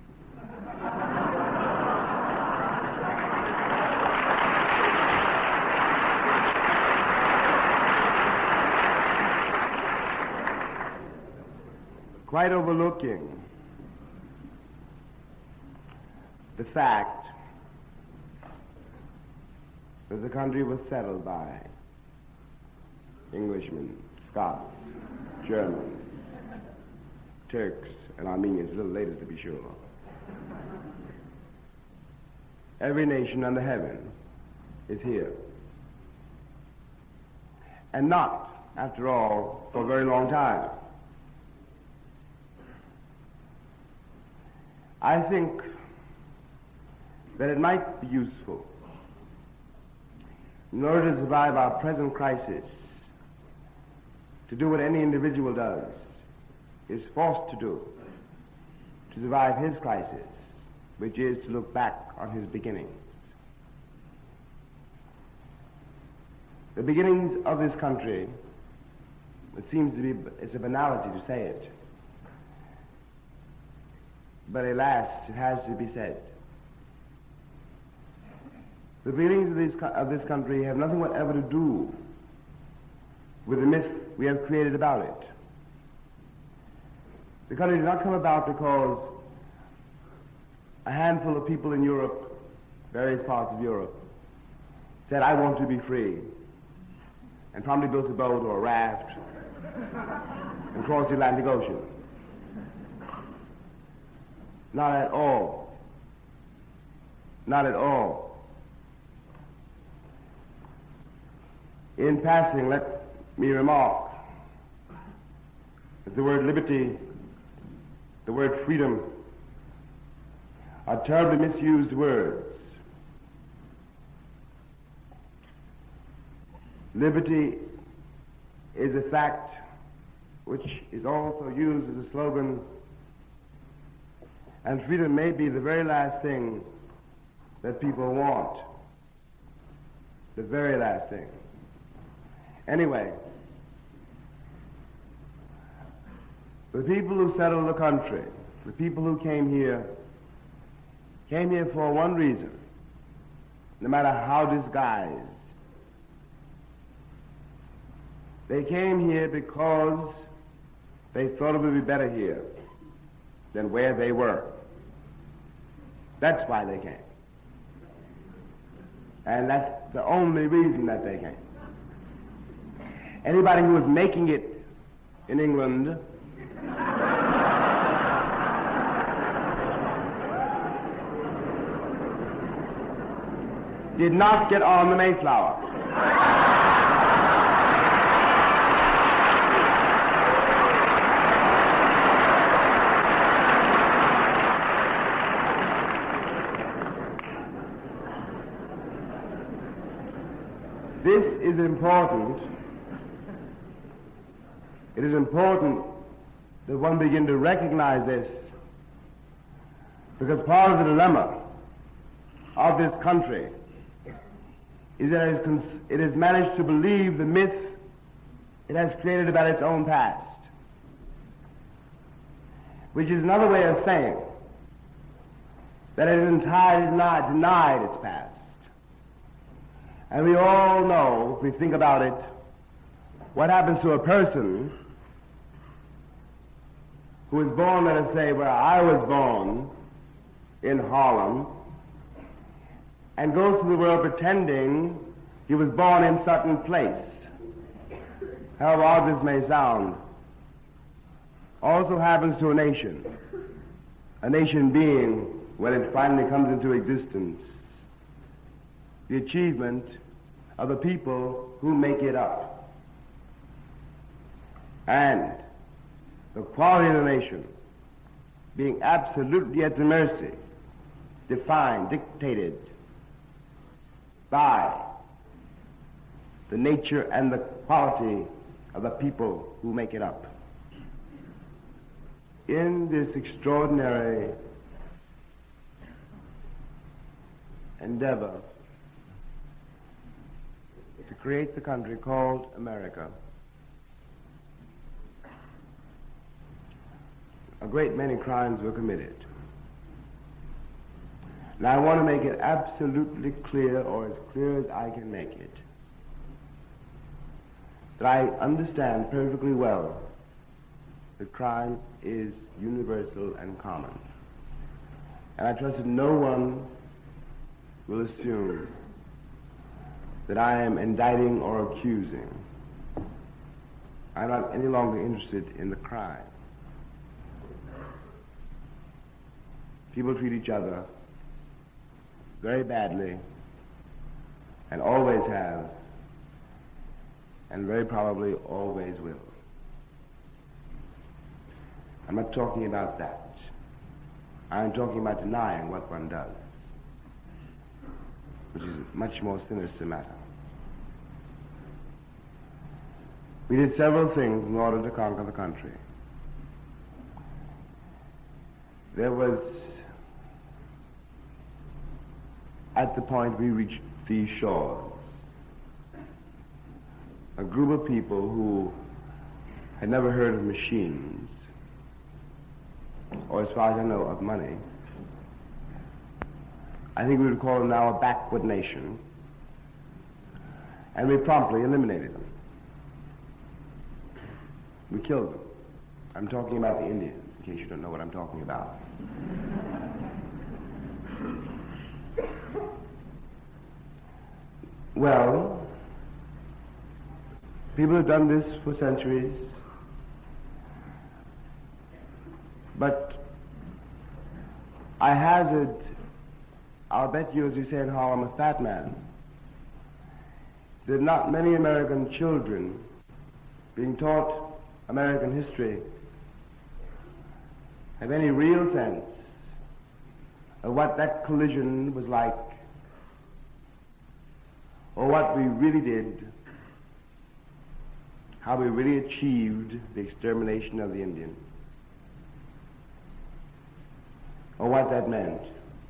Quite overlooking the fact that the country was settled by Englishmen, Scots, Germans, Turks, and Armenians, a little later to be sure. Every nation under heaven is here. And not, after all, for a very long time. I think that it might be useful, in order to survive our present crisis, to do what any individual does, is forced to do, to survive his crisis, which is to look back on his beginnings. The beginnings of this country, it seems to be, it's a banality to say it, but alas, it has to be said. The beginnings of this, of this country have nothing whatever to do with the myth we have created about it. The country did not come about because a handful of people in Europe, various parts of Europe, said, I want to be free, and promptly built a boat or a raft and crossed the Atlantic Ocean. Not at all. Not at all. In passing, let me remark that the word liberty, the word freedom, are terribly misused words. Liberty is a fact which is also used as a slogan, and freedom may be the very last thing that people want. The very last thing. Anyway, the people who settled the country, the people who came here, came here for one reason, no matter how disguised. They came here because they thought it would be better here than where they were. That's why they came. And that's the only reason that they came. Anybody who was making it in England did not get on the Mayflower. This is important. It is important that one begin to recognize this, because part of the dilemma of this country is that it has, cons- it has managed to believe the myth it has created about its own past, which is another way of saying that it has entirely denied, denied its past. And we all know, if we think about it, what happens to a person who is born, let us say, where I was born, in Harlem, and goes through the world pretending he was born in certain place. However odd this may sound, also happens to a nation. A nation being, when it finally comes into existence, the achievement of the people who make it up. And the quality of the nation being absolutely at the mercy, defined, dictated by the nature and the quality of the people who make it up. In this extraordinary endeavor to create the country called America, a great many crimes were committed. Now I want to make it absolutely clear, or as clear as I can make it, that I understand perfectly well that crime is universal and common. And I trust that no one will assume that I am indicting or accusing. I'm not any longer interested in the crime. People treat each other very badly, and always have, and very probably always will. I'm not talking about that. I'm talking about denying what one does, which is a much more sinister matter. We did several things in order to conquer the country. There was, at the point we reached these shores, a group of people who had never heard of machines, or as far as I know, of money. I think we would call them now a backward nation, and we promptly eliminated them. We killed them. I'm talking about the Indians, in case you don't know what I'm talking about. Well, people have done this for centuries, but I hazard, I'll bet you, as you say in Harlem, a fat man, that not many American children being taught American history have any real sense of what that collision was like, or what we really did, how we really achieved the extermination of the Indian, or what that meant.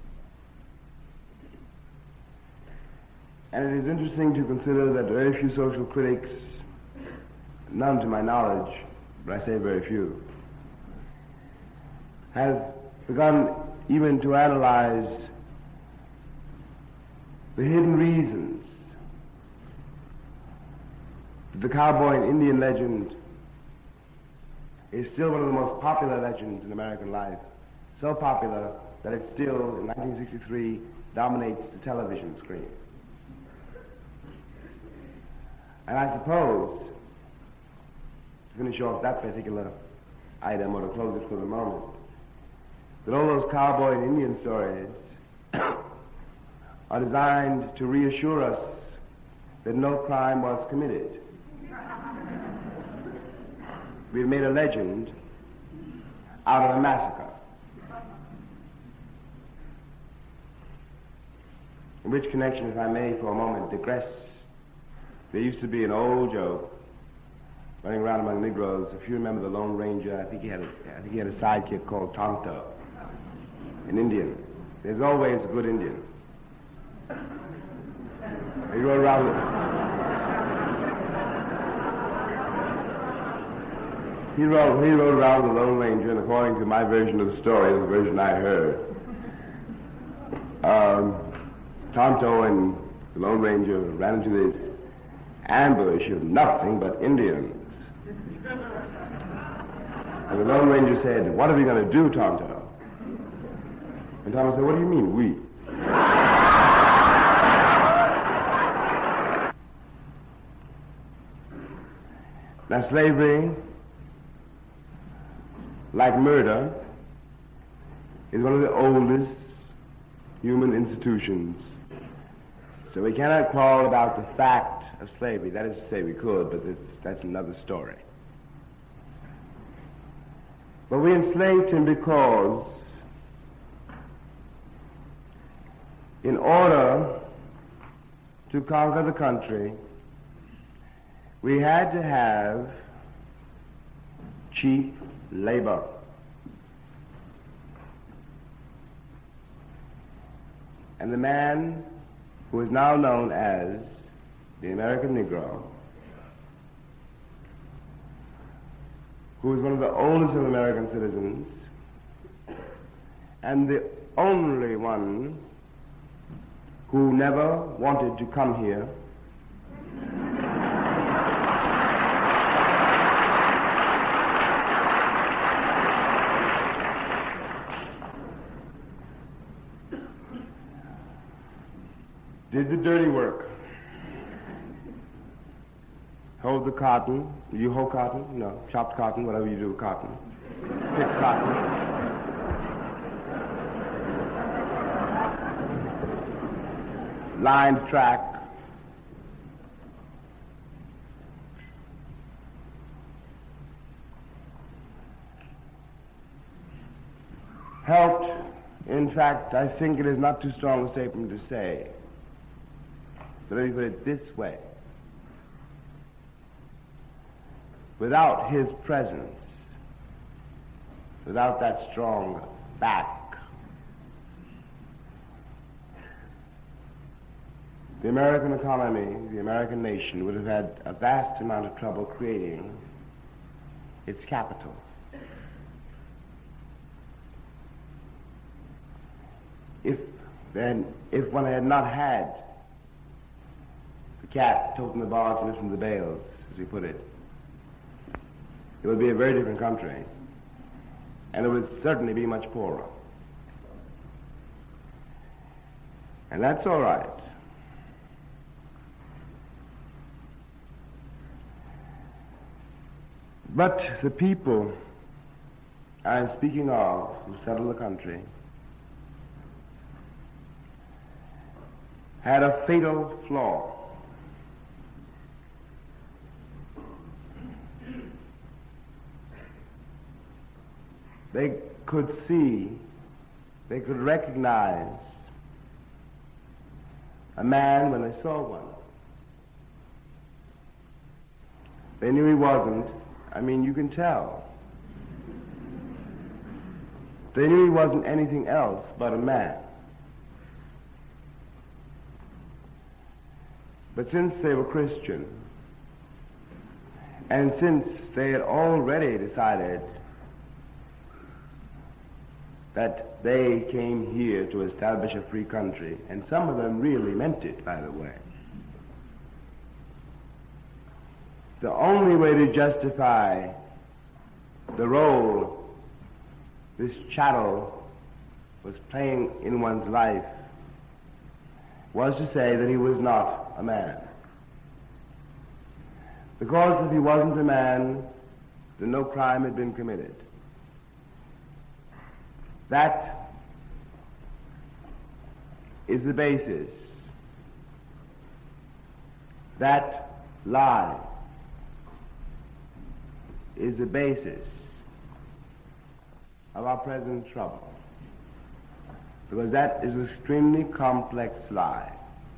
And it is interesting to consider that very few social critics, none to my knowledge, but I say very few, have begun even to analyze the hidden reasons that the cowboy and Indian legend is still one of the most popular legends in American life, so popular that it still, in nineteen sixty-three, dominates the television screen. And I suppose, to finish off that particular item, or to close it for the moment, that all those cowboy and Indian stories are designed to reassure us that no crime was committed. We've made a legend out of a massacre. In which connection, if I may for a moment digress, there used to be an old joke running around among Negroes. If you remember the Lone Ranger, I think he had a, I think he had a sidekick called Tonto, an Indian. There's always a good Indian. He rode around with, he rode, he rode around the Lone Ranger, and according to my version of the story, the version I heard, um, Tonto and the Lone Ranger ran into this ambush of nothing but Indians. And the Lone Ranger said, "What are we going to do, Tonto?" And Tonto said, "What do you mean, we?" Now, slavery, like murder, is one of the oldest human institutions. So we cannot quarrel about the fact of slavery. That is to say, we could, but it's, that's another story. But we enslaved him because in order to conquer the country, we had to have cheap labor. And the man who is now known as the American Negro, who is one of the oldest of American citizens, and the only one who never wanted to come here, did the dirty work. Hold the cotton. Do you hoe cotton? No. Chopped cotton, whatever you do with cotton. Pick cotton. Lined track. Helped. In fact, I think it is not too strong a statement to say. But let me put it this way. Without his presence, without that strong back, the American economy, the American nation would have had a vast amount of trouble creating its capital. If then, if one had not had the cat toting the barge and lifting the bales, as we put it, it would be a very different country, and it would certainly be much poorer. And that's all right. But the people I'm speaking of who settled the country had a fatal flaw. They could see, they could recognize a man when they saw one. They knew he wasn't. I mean, you can tell. They knew he wasn't anything else but a man. But since they were Christian, and since they had already decided that they came here to establish a free country, and some of them really meant it, by the way, the only way to justify the role this chattel was playing in one's life was to say that he was not a man. Because if he wasn't a man, then no crime had been committed. That is the basis. That lie is the basis of our present trouble. Because that is an extremely complex lie.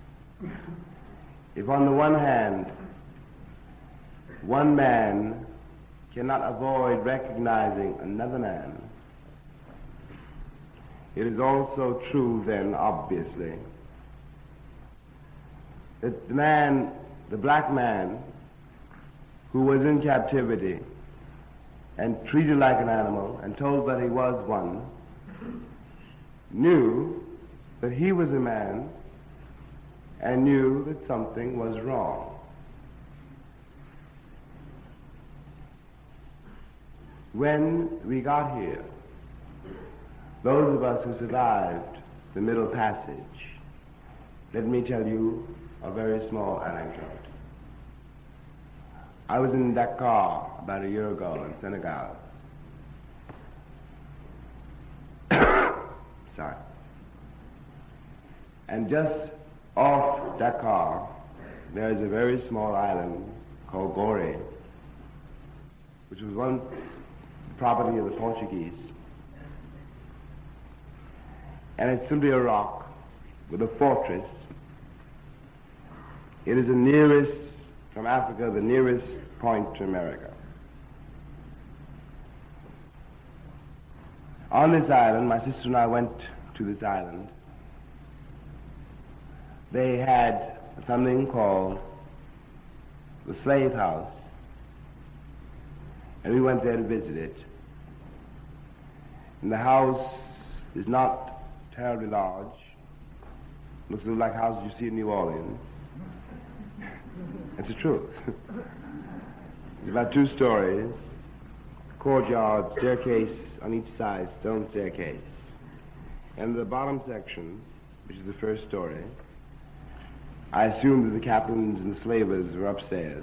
If on the one hand, one man cannot avoid recognizing another man, it is also true then, obviously, that the man, the black man, who was in captivity and treated like an animal and told that he was one, knew that he was a man and knew that something was wrong. When we got here, those of us who survived the Middle Passage, let me tell you a very small anecdote. I was in Dakar about a year ago in Senegal. Sorry. And just off Dakar, there is a very small island called Gorée, which was once the property of the Portuguese. And it's simply a rock with a fortress. It is the nearest, from Africa, the nearest point to America. On this island, my sister and I went to this island. They had something called the slave house, and we went there to visit it. And the house is not terribly large. Looks a little like houses you see in New Orleans. It's the truth. It's about two stories, courtyard, staircase on each side, stone staircase. And the bottom section, which is the first story, I assume that the captains and the slavers were upstairs.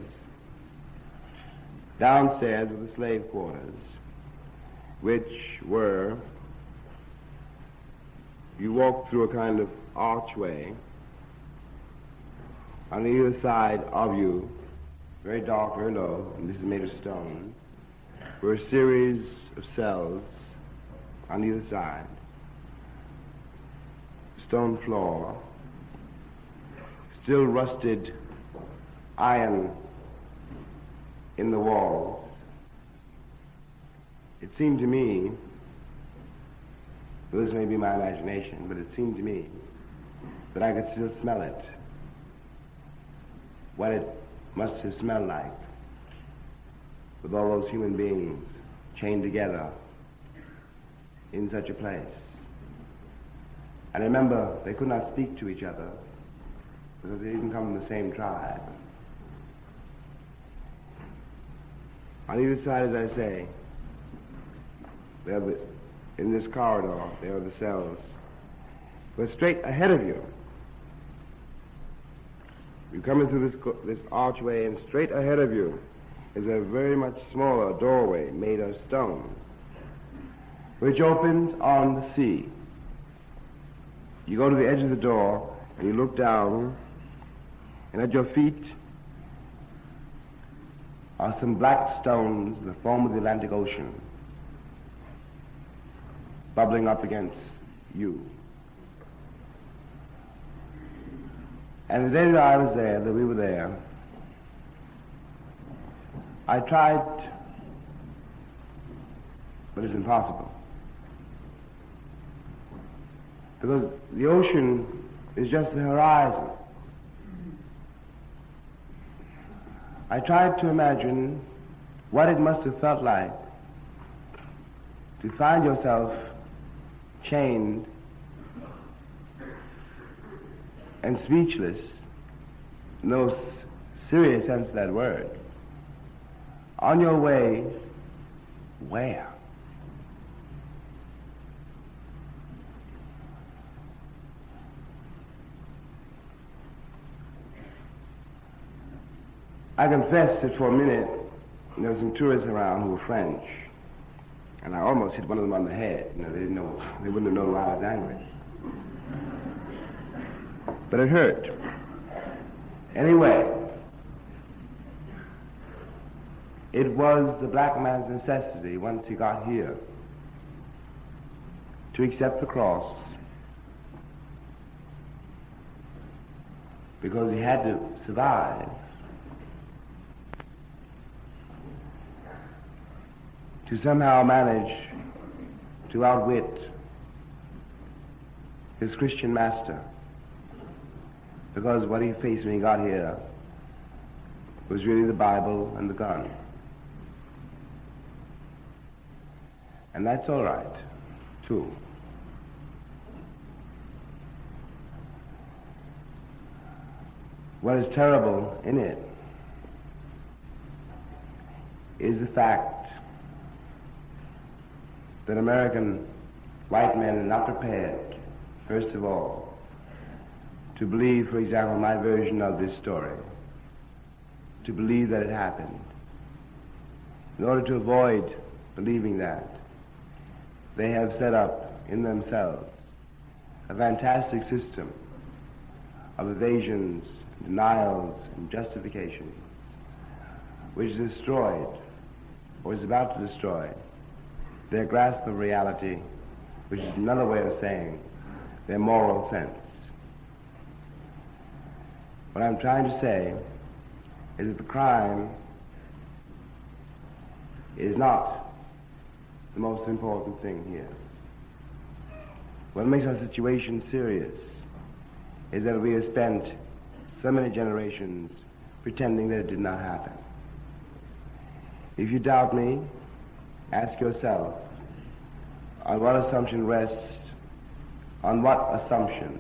Downstairs were the slave quarters, which were, you walked through a kind of archway. On either side of you, very dark, very low, and this is made of stone, were a series of cells on either side. Stone floor, still rusted iron in the walls. It seemed to me, this may be my imagination, but it seemed to me that I could still smell it. What it must have smelled like, with all those human beings chained together in such a place. And I remember they could not speak to each other because they didn't come from the same tribe. On either side, as I say, there the, in this corridor, there are the cells. But straight ahead of you, you come into this, this archway, and straight ahead of you is a very much smaller doorway made of stone, which opens on the sea. You go to the edge of the door, and you look down, and at your feet are some black stones in the form of the Atlantic Ocean, bubbling up against you. And the day that I was there, that we were there, I tried, but it's impossible. Because the ocean is just the horizon. I tried to imagine what it must have felt like to find yourself chained and speechless, in no s- serious sense of that word, on your way where? I confess that for a minute there were some tourists around who were French, and I almost hit one of them on the head. You know, they didn't know, they wouldn't have known why I was angry. But it hurt. Anyway, it was the black man's necessity, once he got here, to accept the cross, because he had to survive, to somehow manage to outwit his Christian master. Because what he faced when he got here was really the Bible and the gun. And that's all right, too. What is terrible in it is the fact that American white men are not prepared, first of all, to believe, for example, my version of this story, to believe that it happened. In order to avoid believing that, they have set up in themselves a fantastic system of evasions, denials, and justifications, which has destroyed, or is about to destroy, their grasp of reality, which is another way of saying their moral sense. What I'm trying to say is that the crime is not the most important thing here. What makes our situation serious is that we have spent so many generations pretending that it did not happen. If you doubt me, ask yourself, on what assumption rests, on what assumptions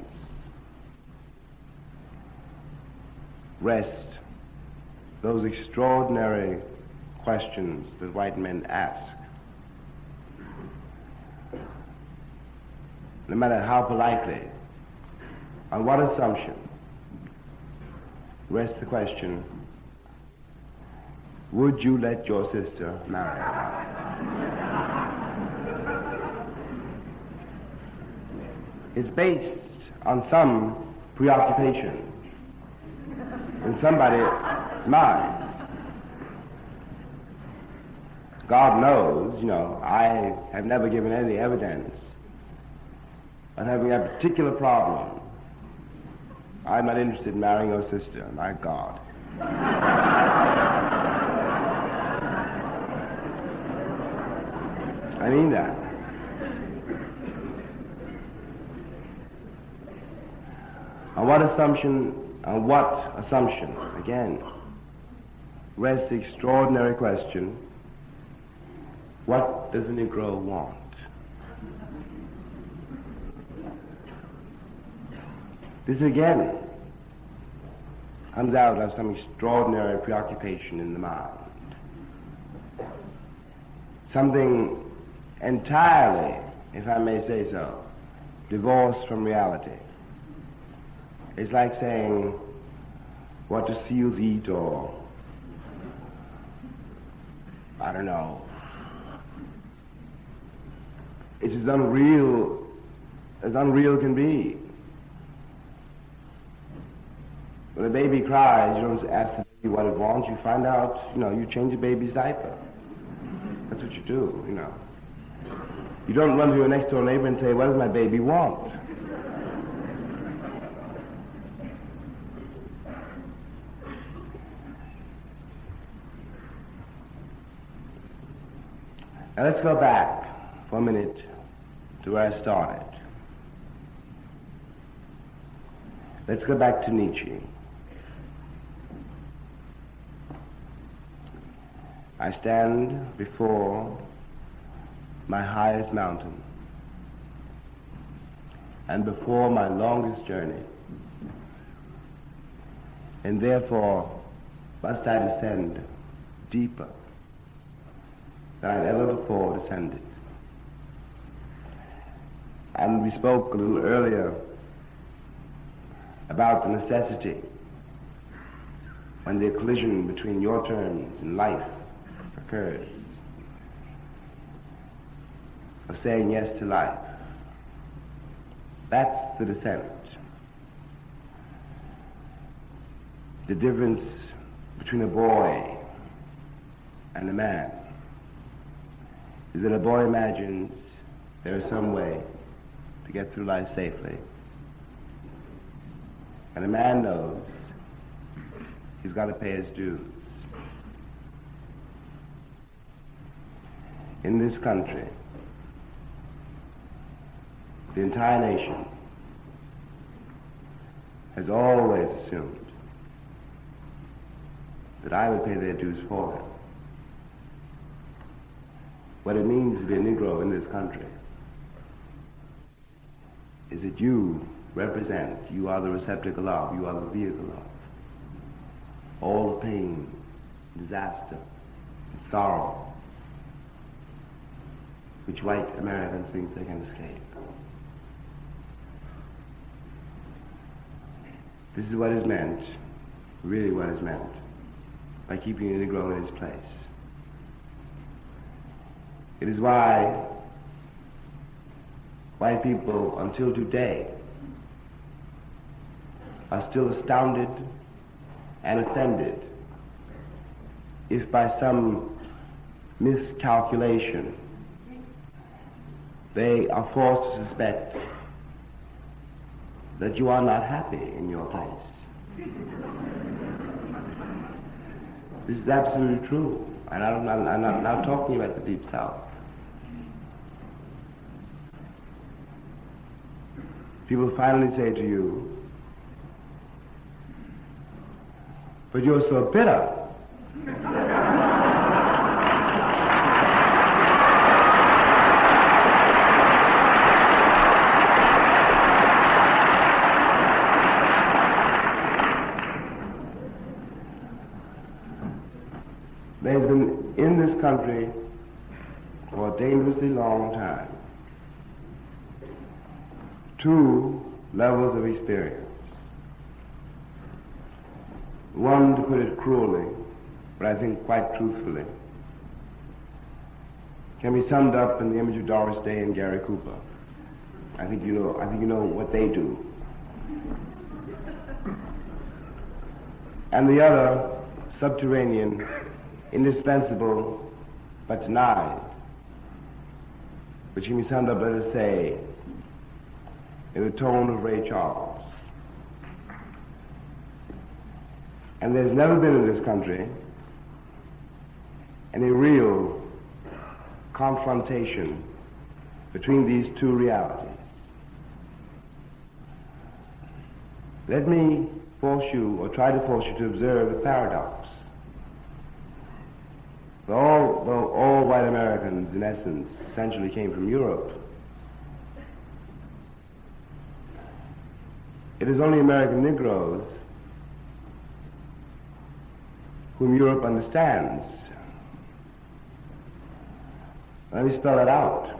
rest those extraordinary questions that white men ask. No matter how politely, on what assumption rests the question, would you let your sister marry? It's based on some preoccupation in somebody's mind. God knows, you know, I have never given any evidence of having a particular problem. I'm not interested in marrying your sister, my God. I mean that. On what assumption, on what assumption, again, rests the extraordinary question, what does a Negro want? This again comes out of some extraordinary preoccupation in the mind. Something entirely, if I may say so, divorced from reality. It's like saying what do seals eat, or I don't know. It's as unreal as unreal can be. When a baby cries, you don't ask the baby what it wants. You find out, you know, you change the baby's diaper. That's what you do, you know. You don't run to your next door neighbor and say, what does my baby want? Now let's go back for a minute to where I started. Let's go back to Nietzsche. I stand before my highest mountain and before my longest journey, and therefore must I descend deeper than I've ever before descended. And we spoke a little earlier about the necessity, when the collision between your terms in life occurs, of saying yes to life. That's the descent. The difference between a boy and a man is that a boy imagines there is some way to get through life safely, and a man knows he's got to pay his dues. In this country, the entire nation has always assumed that I would pay their dues for them. What it means to be a Negro in this country is that you represent, you are the receptacle of, you are the vehicle of all the pain, disaster, and sorrow which white Americans think they can escape. This is what is meant, really what is meant, by keeping the Negro in his place. It is why white people, until today, are still astounded and offended if by some miscalculation they are forced to suspect that you are not happy in your place. This is absolutely true. And I'm not, I'm not now talking about the Deep South. People finally say to you, but you're so bitter. There's been in this country for a dangerously long time two levels of experience. One, to put it cruelly, but I think quite truthfully, can be summed up in the image of Doris Day and Gary Cooper. I think you know, I think you know what they do. And the other, subterranean, indispensable, but denied, which can be summed up, let us say, in the tone of Ray Charles. And there's never been in this country any real confrontation between these two realities. Let me force you, or try to force you to observe a paradox. Though, though all white Americans, in essence, essentially came from Europe, it is only American Negroes whom Europe understands. Let me spell it out.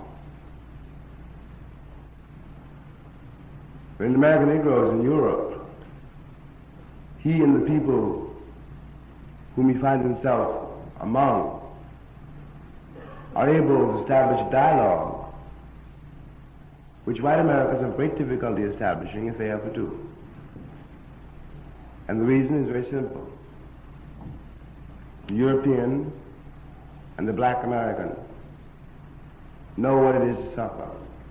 When the American Negroes in Europe, he and the people whom he finds himself among are able to establish a dialogue which white Americans have great difficulty establishing if they ever do. And the reason is very simple. The European and the black American know what it is to suffer,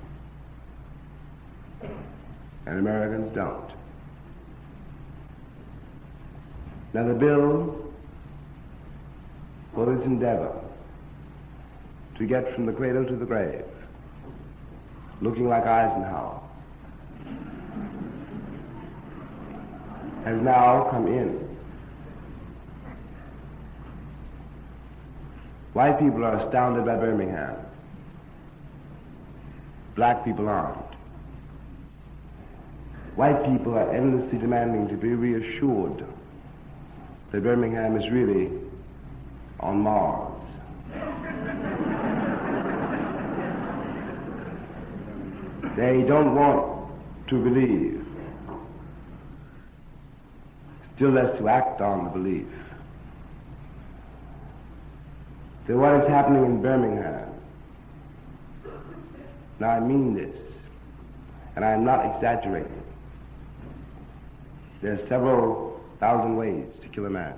and Americans don't. Now the bill for this endeavor to get from the cradle to the grave, looking like Eisenhower, has now come in. White people are astounded by Birmingham. Black people aren't. White people are endlessly demanding to be reassured that Birmingham is really on Mars. They don't want to believe, still less to act on the belief, that what is happening in Birmingham, now I mean this, and I am not exaggerating, there are several thousand ways to kill a man.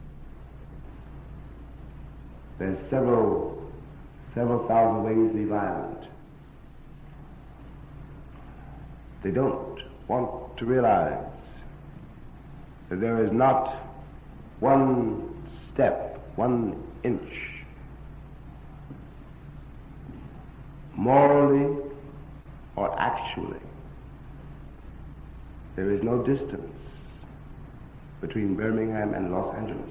There are several, several thousand ways to be violent. They don't want to realize that there is not one step, one inch, morally or actually, there is no distance between Birmingham and Los Angeles.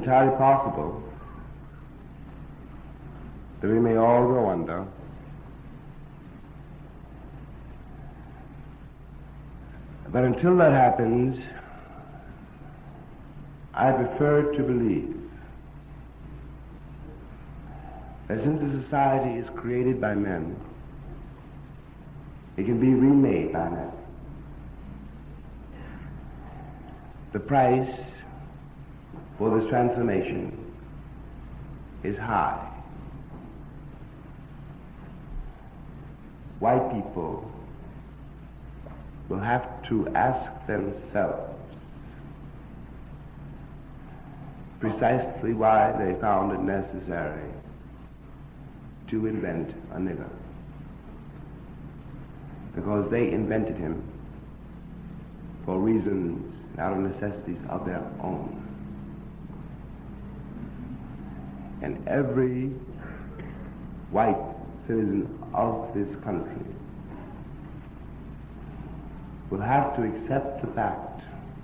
entirely possible that we may all go under. But until that happens, I prefer to believe that since the society is created by men, it can be remade by men. The price for this transformation is high. White people will have to ask themselves precisely why they found it necessary to invent a nigger. Because they invented him for reasons out of necessities of their own. And every white citizen of this country will have to accept the fact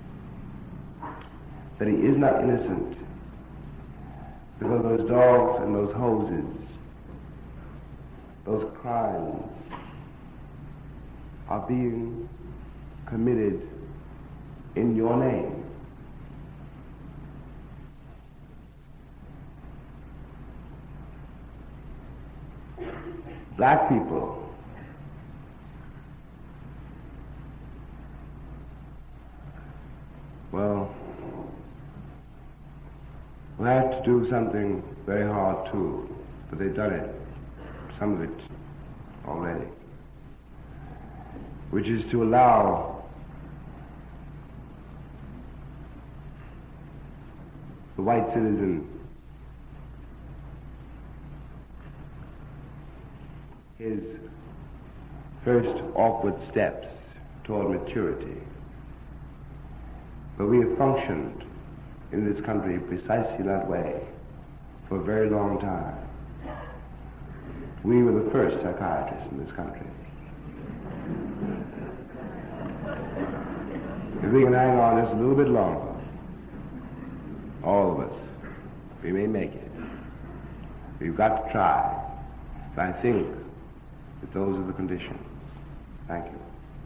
that he is not innocent because those dogs and those hoses, those crimes are being committed in your name. Black people well, we'll have to do something very hard too, but they've done it, some of it already, which is to allow the white citizen his first awkward steps toward maturity. But we have functioned in this country precisely that way for a very long time. We were the first psychiatrists in this country. If we can hang on just a little bit longer, all of us, we may make it. We've got to try. But I think that those are the conditions. Thank you.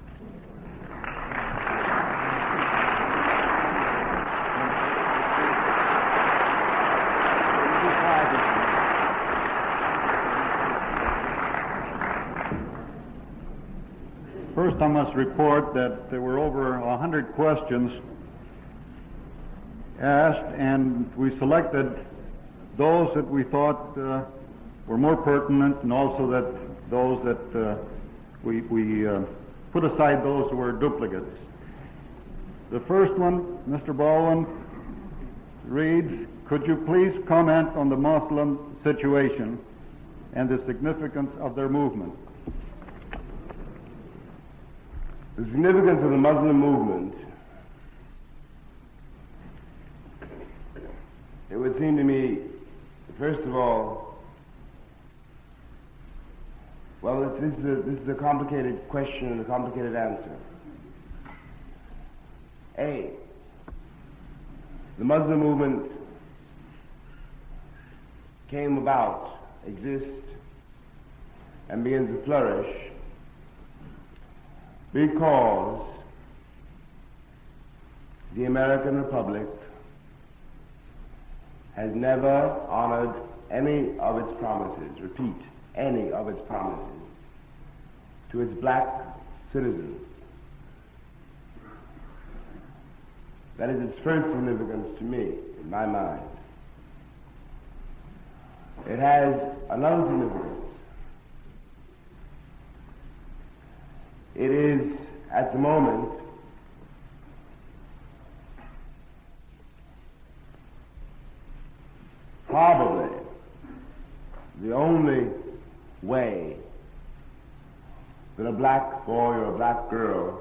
First, I must report that there were over a hundred questions asked, and we selected those that we thought uh, were more pertinent, and also that those that uh, we, we uh, put aside those who were duplicates. The first one, Mister Baldwin, reads, could you please comment on the Muslim situation and the significance of their movement? The significance of the Muslim movement, it would seem to me, first of all, well, this is a, this is a complicated question and a complicated answer. A, the Muslim movement came about, exists, and begins to flourish because the American Republic has never honored any of its promises, repeat, any of its promises, to its black citizens. That is its first significance to me, in my mind. It has another significance. It is, at the moment, probably the only way that a black boy or a black girl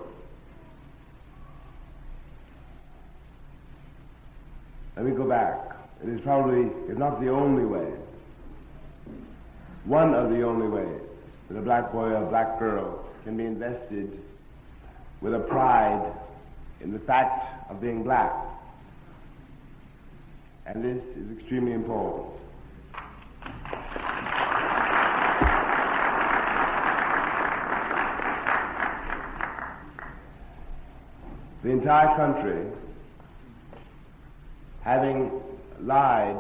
let me go back. It is probably, if not the only way, one of the only ways that a black boy or a black girl can be invested with a pride in the fact of being black. And this is extremely important. The entire country, having lied,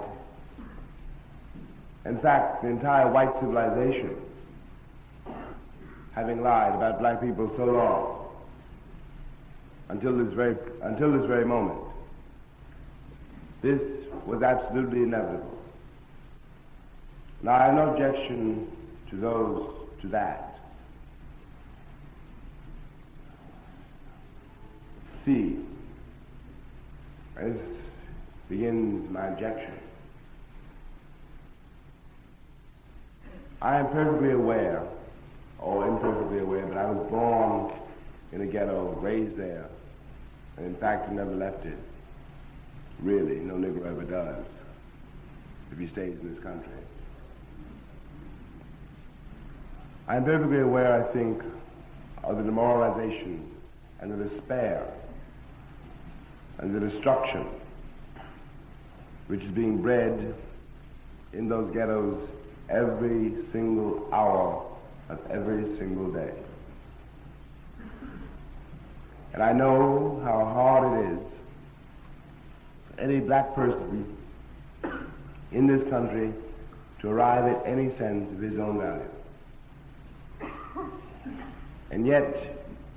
in fact, the entire white civilization, having lied about black people so long, until this very, until this very moment, this was absolutely inevitable. Now, I have no objection to those, to that. See, this begins my objection. I am perfectly aware, or imperfectly aware, that I was born in a ghetto, raised there, and in fact never left it. Really, no Negro ever does, if he stays in this country. I am perfectly aware, I think, of the demoralization and the despair and the destruction which is being bred in those ghettos every single hour of every single day. And I know how hard it is for any black person in this country to arrive at any sense of his own value. And yet,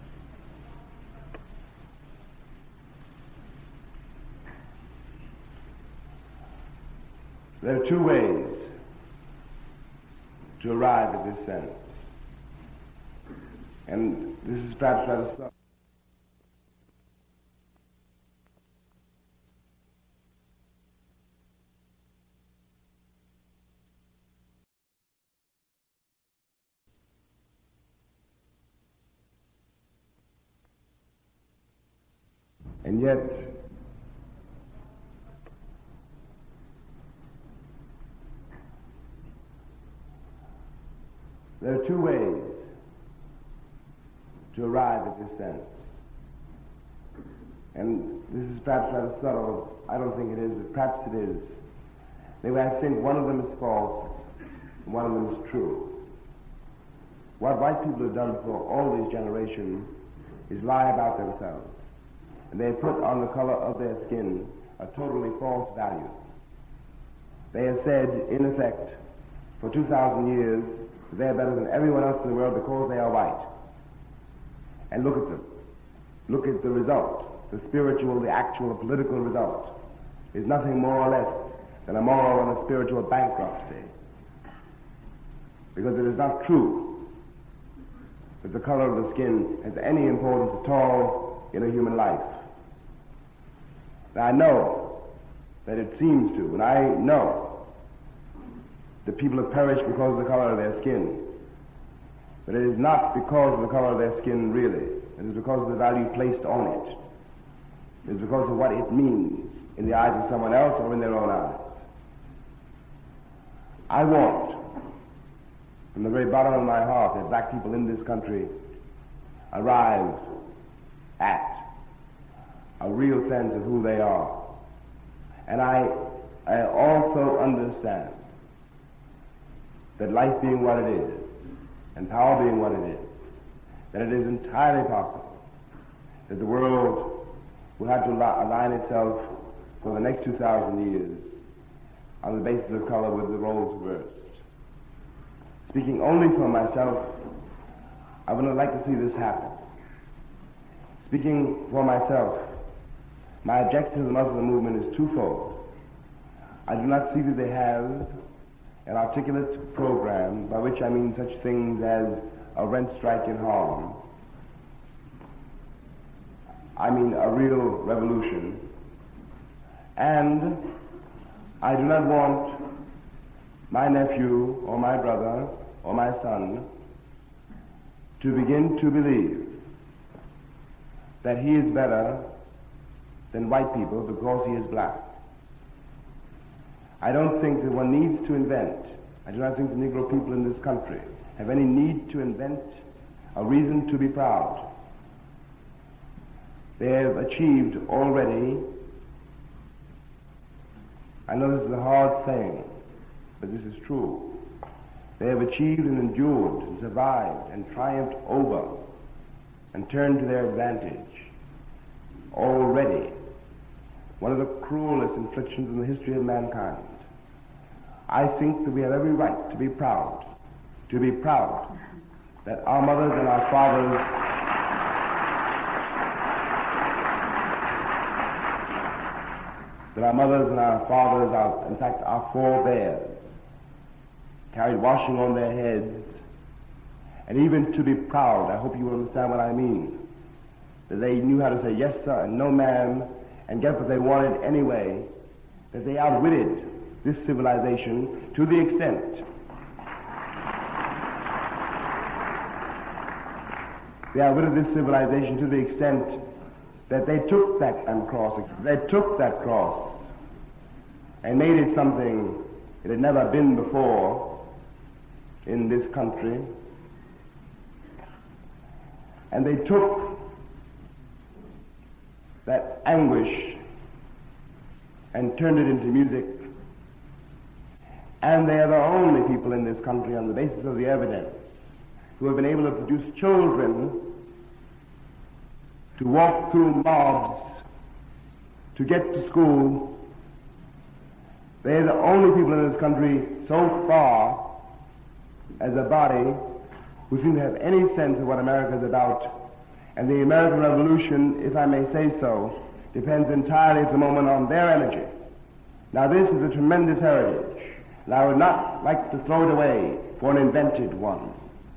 there are two ways to arrive at this sense. And this is perhaps rather subtle. And yet, there are two ways to arrive at this sense. And this is perhaps rather subtle. I don't think it is, but perhaps it is. Anyway, I think one of them is false, and one of them is true. What white people have done for all these generations is lie about themselves. And they put on the color of their skin a totally false value. They have said, in effect, for two thousand years, that they are better than everyone else in the world because they are white. And look at them. Look at the result. The spiritual, the actual, political result is nothing more or less than a moral and a spiritual bankruptcy. Because it is not true that the color of the skin has any importance at all in a human life. Now, I know that it seems to, and I know that people have perished because of the color of their skin. But it is not because of the color of their skin, really. It is because of the value placed on it. It is because of what it means in the eyes of someone else or in their own eyes. I want, from the very bottom of my heart, that black people in this country arrive at a real sense of who they are. And I, I also understand that life being what it is, and power being what it is, that it is entirely possible that the world will have to align itself for the next two thousand years on the basis of color with the roles reversed. Speaking only for myself, I would not like to see this happen. Speaking for myself, my objection to the Muslim movement is twofold. I do not see that they have an articulate program, by which I mean such things as a rent strike in Harlem. I mean a real revolution. And I do not want my nephew or my brother or my son to begin to believe that he is better than white people because he is black. I don't think that one needs to invent. I do not think the Negro people in this country have any need to invent a reason to be proud. They have achieved already I know this is a hard saying, but this is true. They have achieved and endured and survived and triumphed over and turned to their advantage already one of the cruelest inflictions in the history of mankind. I think that we have every right to be proud, to be proud that our mothers and our fathers that our mothers and our fathers, our, in fact our forebears, carried washing on their heads, and even to be proud, I hope you understand what I mean, that they knew how to say yes sir and no ma'am and get what they wanted anyway, that they outwitted this civilization to the extent they outwitted this civilization to the extent that they took that cross, they took that cross and made it something it had never been before in this country. And they took that anguish and turned it into music. And they are the only people in this country, on the basis of the evidence, who have been able to produce children to walk through mobs to get to school. They are the only people in this country so far as a body who seem to have any sense of what America is about. And the American Revolution, if I may say so, depends entirely at the moment on their energy. Now this is a tremendous heritage, and I would not like to throw it away for an invented one.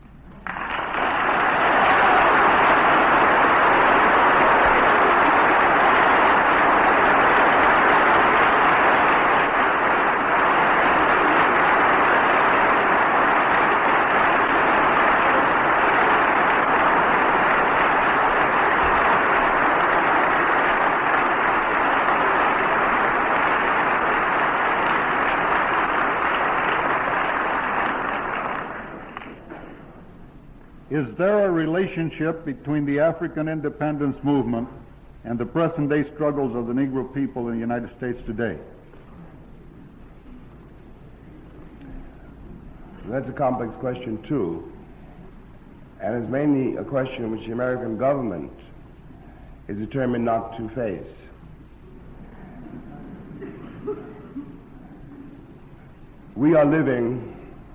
Is there a relationship between the African independence movement and the present-day struggles of the Negro people in the United States today? That's a complex question, too, and is mainly a question which the American government is determined not to face. We are living,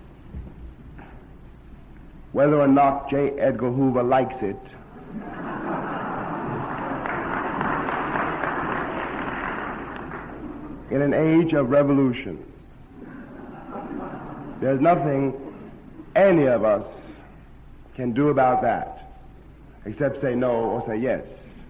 whether or not J. Edgar Hoover likes it, in an age of revolution. There's nothing any of us can do about that, except say no or say yes.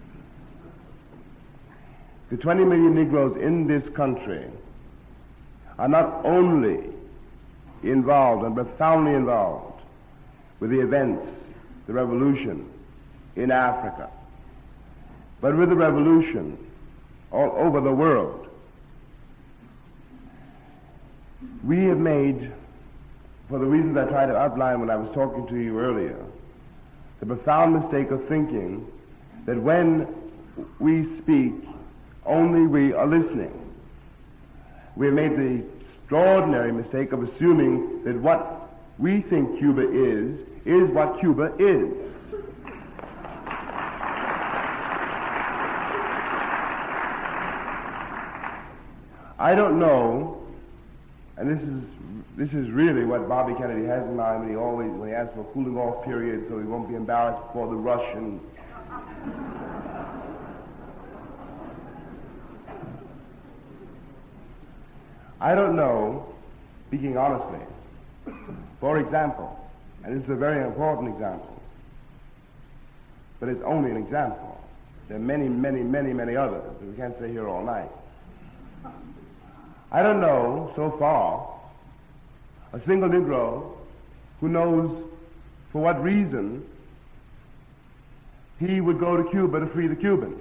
The twenty million Negroes in this country are not only involved and profoundly involved with the events, the revolution in Africa, but with the revolution all over the world. We have made, for the reasons I tried to outline when I was talking to you earlier, the profound mistake of thinking that when we speak, only we are listening. We have made the extraordinary mistake of assuming that what we think Cuba is, is what Cuba is. I don't know, and this is this is really what Bobby Kennedy has in mind when he always when he asks for a cooling off period so he won't be embarrassed before the Russian. I don't know, speaking honestly, for example, and this is a very important example, but it's only an example. There are many, many, many, many others, and we can't stay here all night. I don't know, so far, a single Negro who knows for what reason he would go to Cuba to free the Cubans.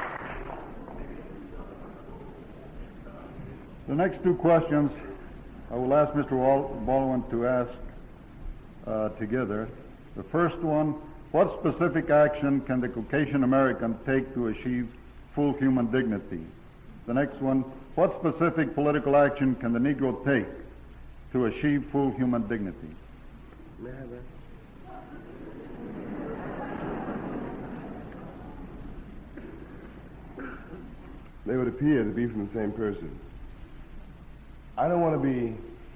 The next two questions I will ask Mister Wal- Baldwin to ask uh, together. The first one, what specific action can the Caucasian American take to achieve full human dignity? The next one, what specific political action can the Negro take to achieve full human dignity? May I have that? They would appear to be from the same person. I don't want to be,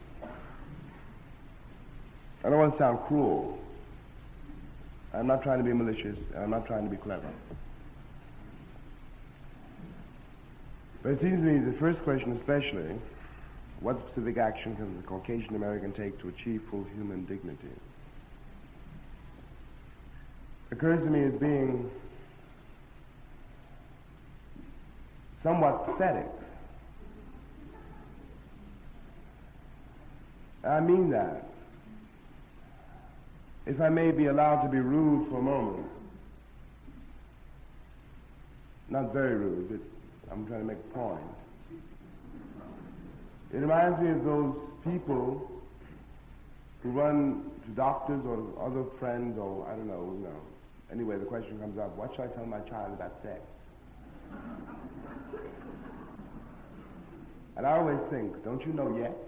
I don't want to sound cruel. I'm not trying to be malicious, and I'm not trying to be clever. But it seems to me the first question especially, what specific action can the Caucasian American take to achieve full human dignity? Occurs to me as being somewhat pathetic. I mean that. If I may be allowed to be rude for a moment, not very rude, but I'm trying to make a point. It reminds me of those people who run to doctors or other friends or I don't know, you know. Anyway, the question comes up, what should I tell my child about sex? And I always think, don't you know yet?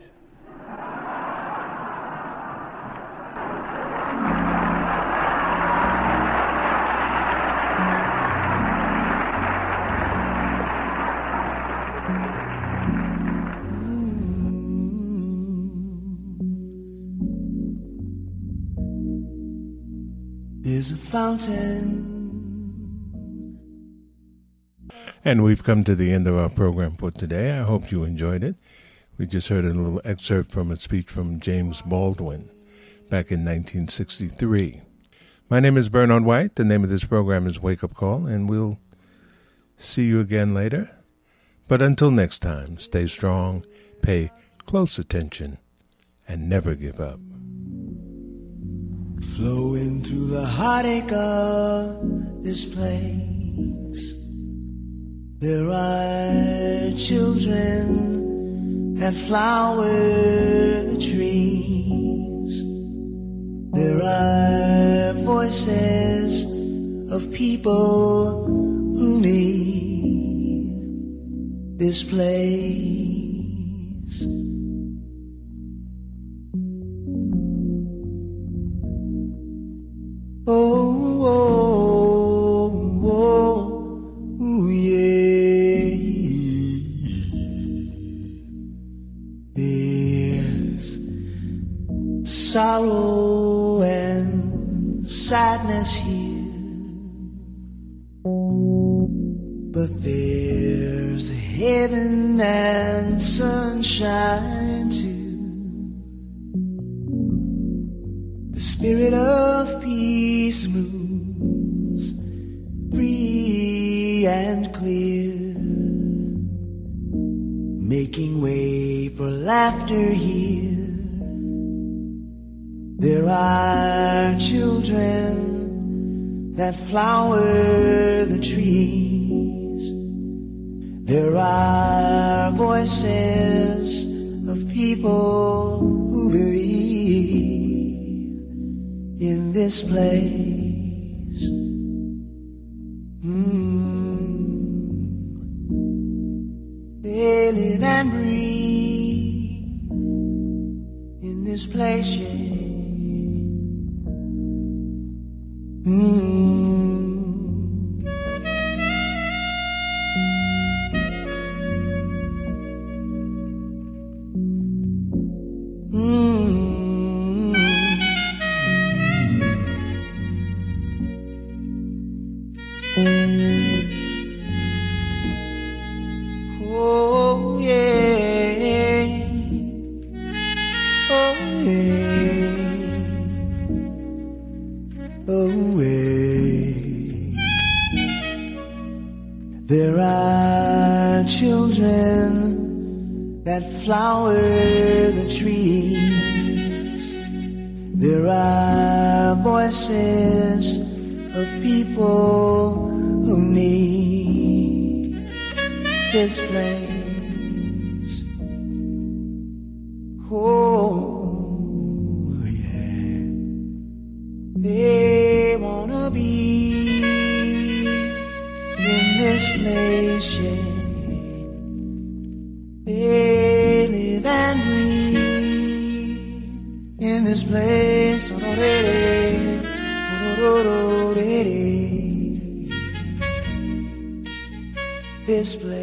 There's a fountain. And we've come to the end of our program for today. I hope you enjoyed it. We just heard a little excerpt from a speech from James Baldwin back in nineteen sixty-three. My name is Bernard White. The name of this program is Wake Up Call, and we'll see you again later. But until next time, stay strong, pay close attention, and never give up. Flowing through the heartache of this place, there are children that flower the trees. There are voices of people who need this place. Oh, oh, oh, ooh, yeah. There's sorrow and sadness here, but there's heaven and sunshine too. The spirit of peace moves free and clear, making way for laughter here. There are children that flower the trees. There are voices of people who believe in this place. Mm. They live and breathe in this place, yeah. Mm. Oh yeah, oh yeah, oh yeah. There are children that flower the trees. There are voices of people who need this place. Oh, this place. This place.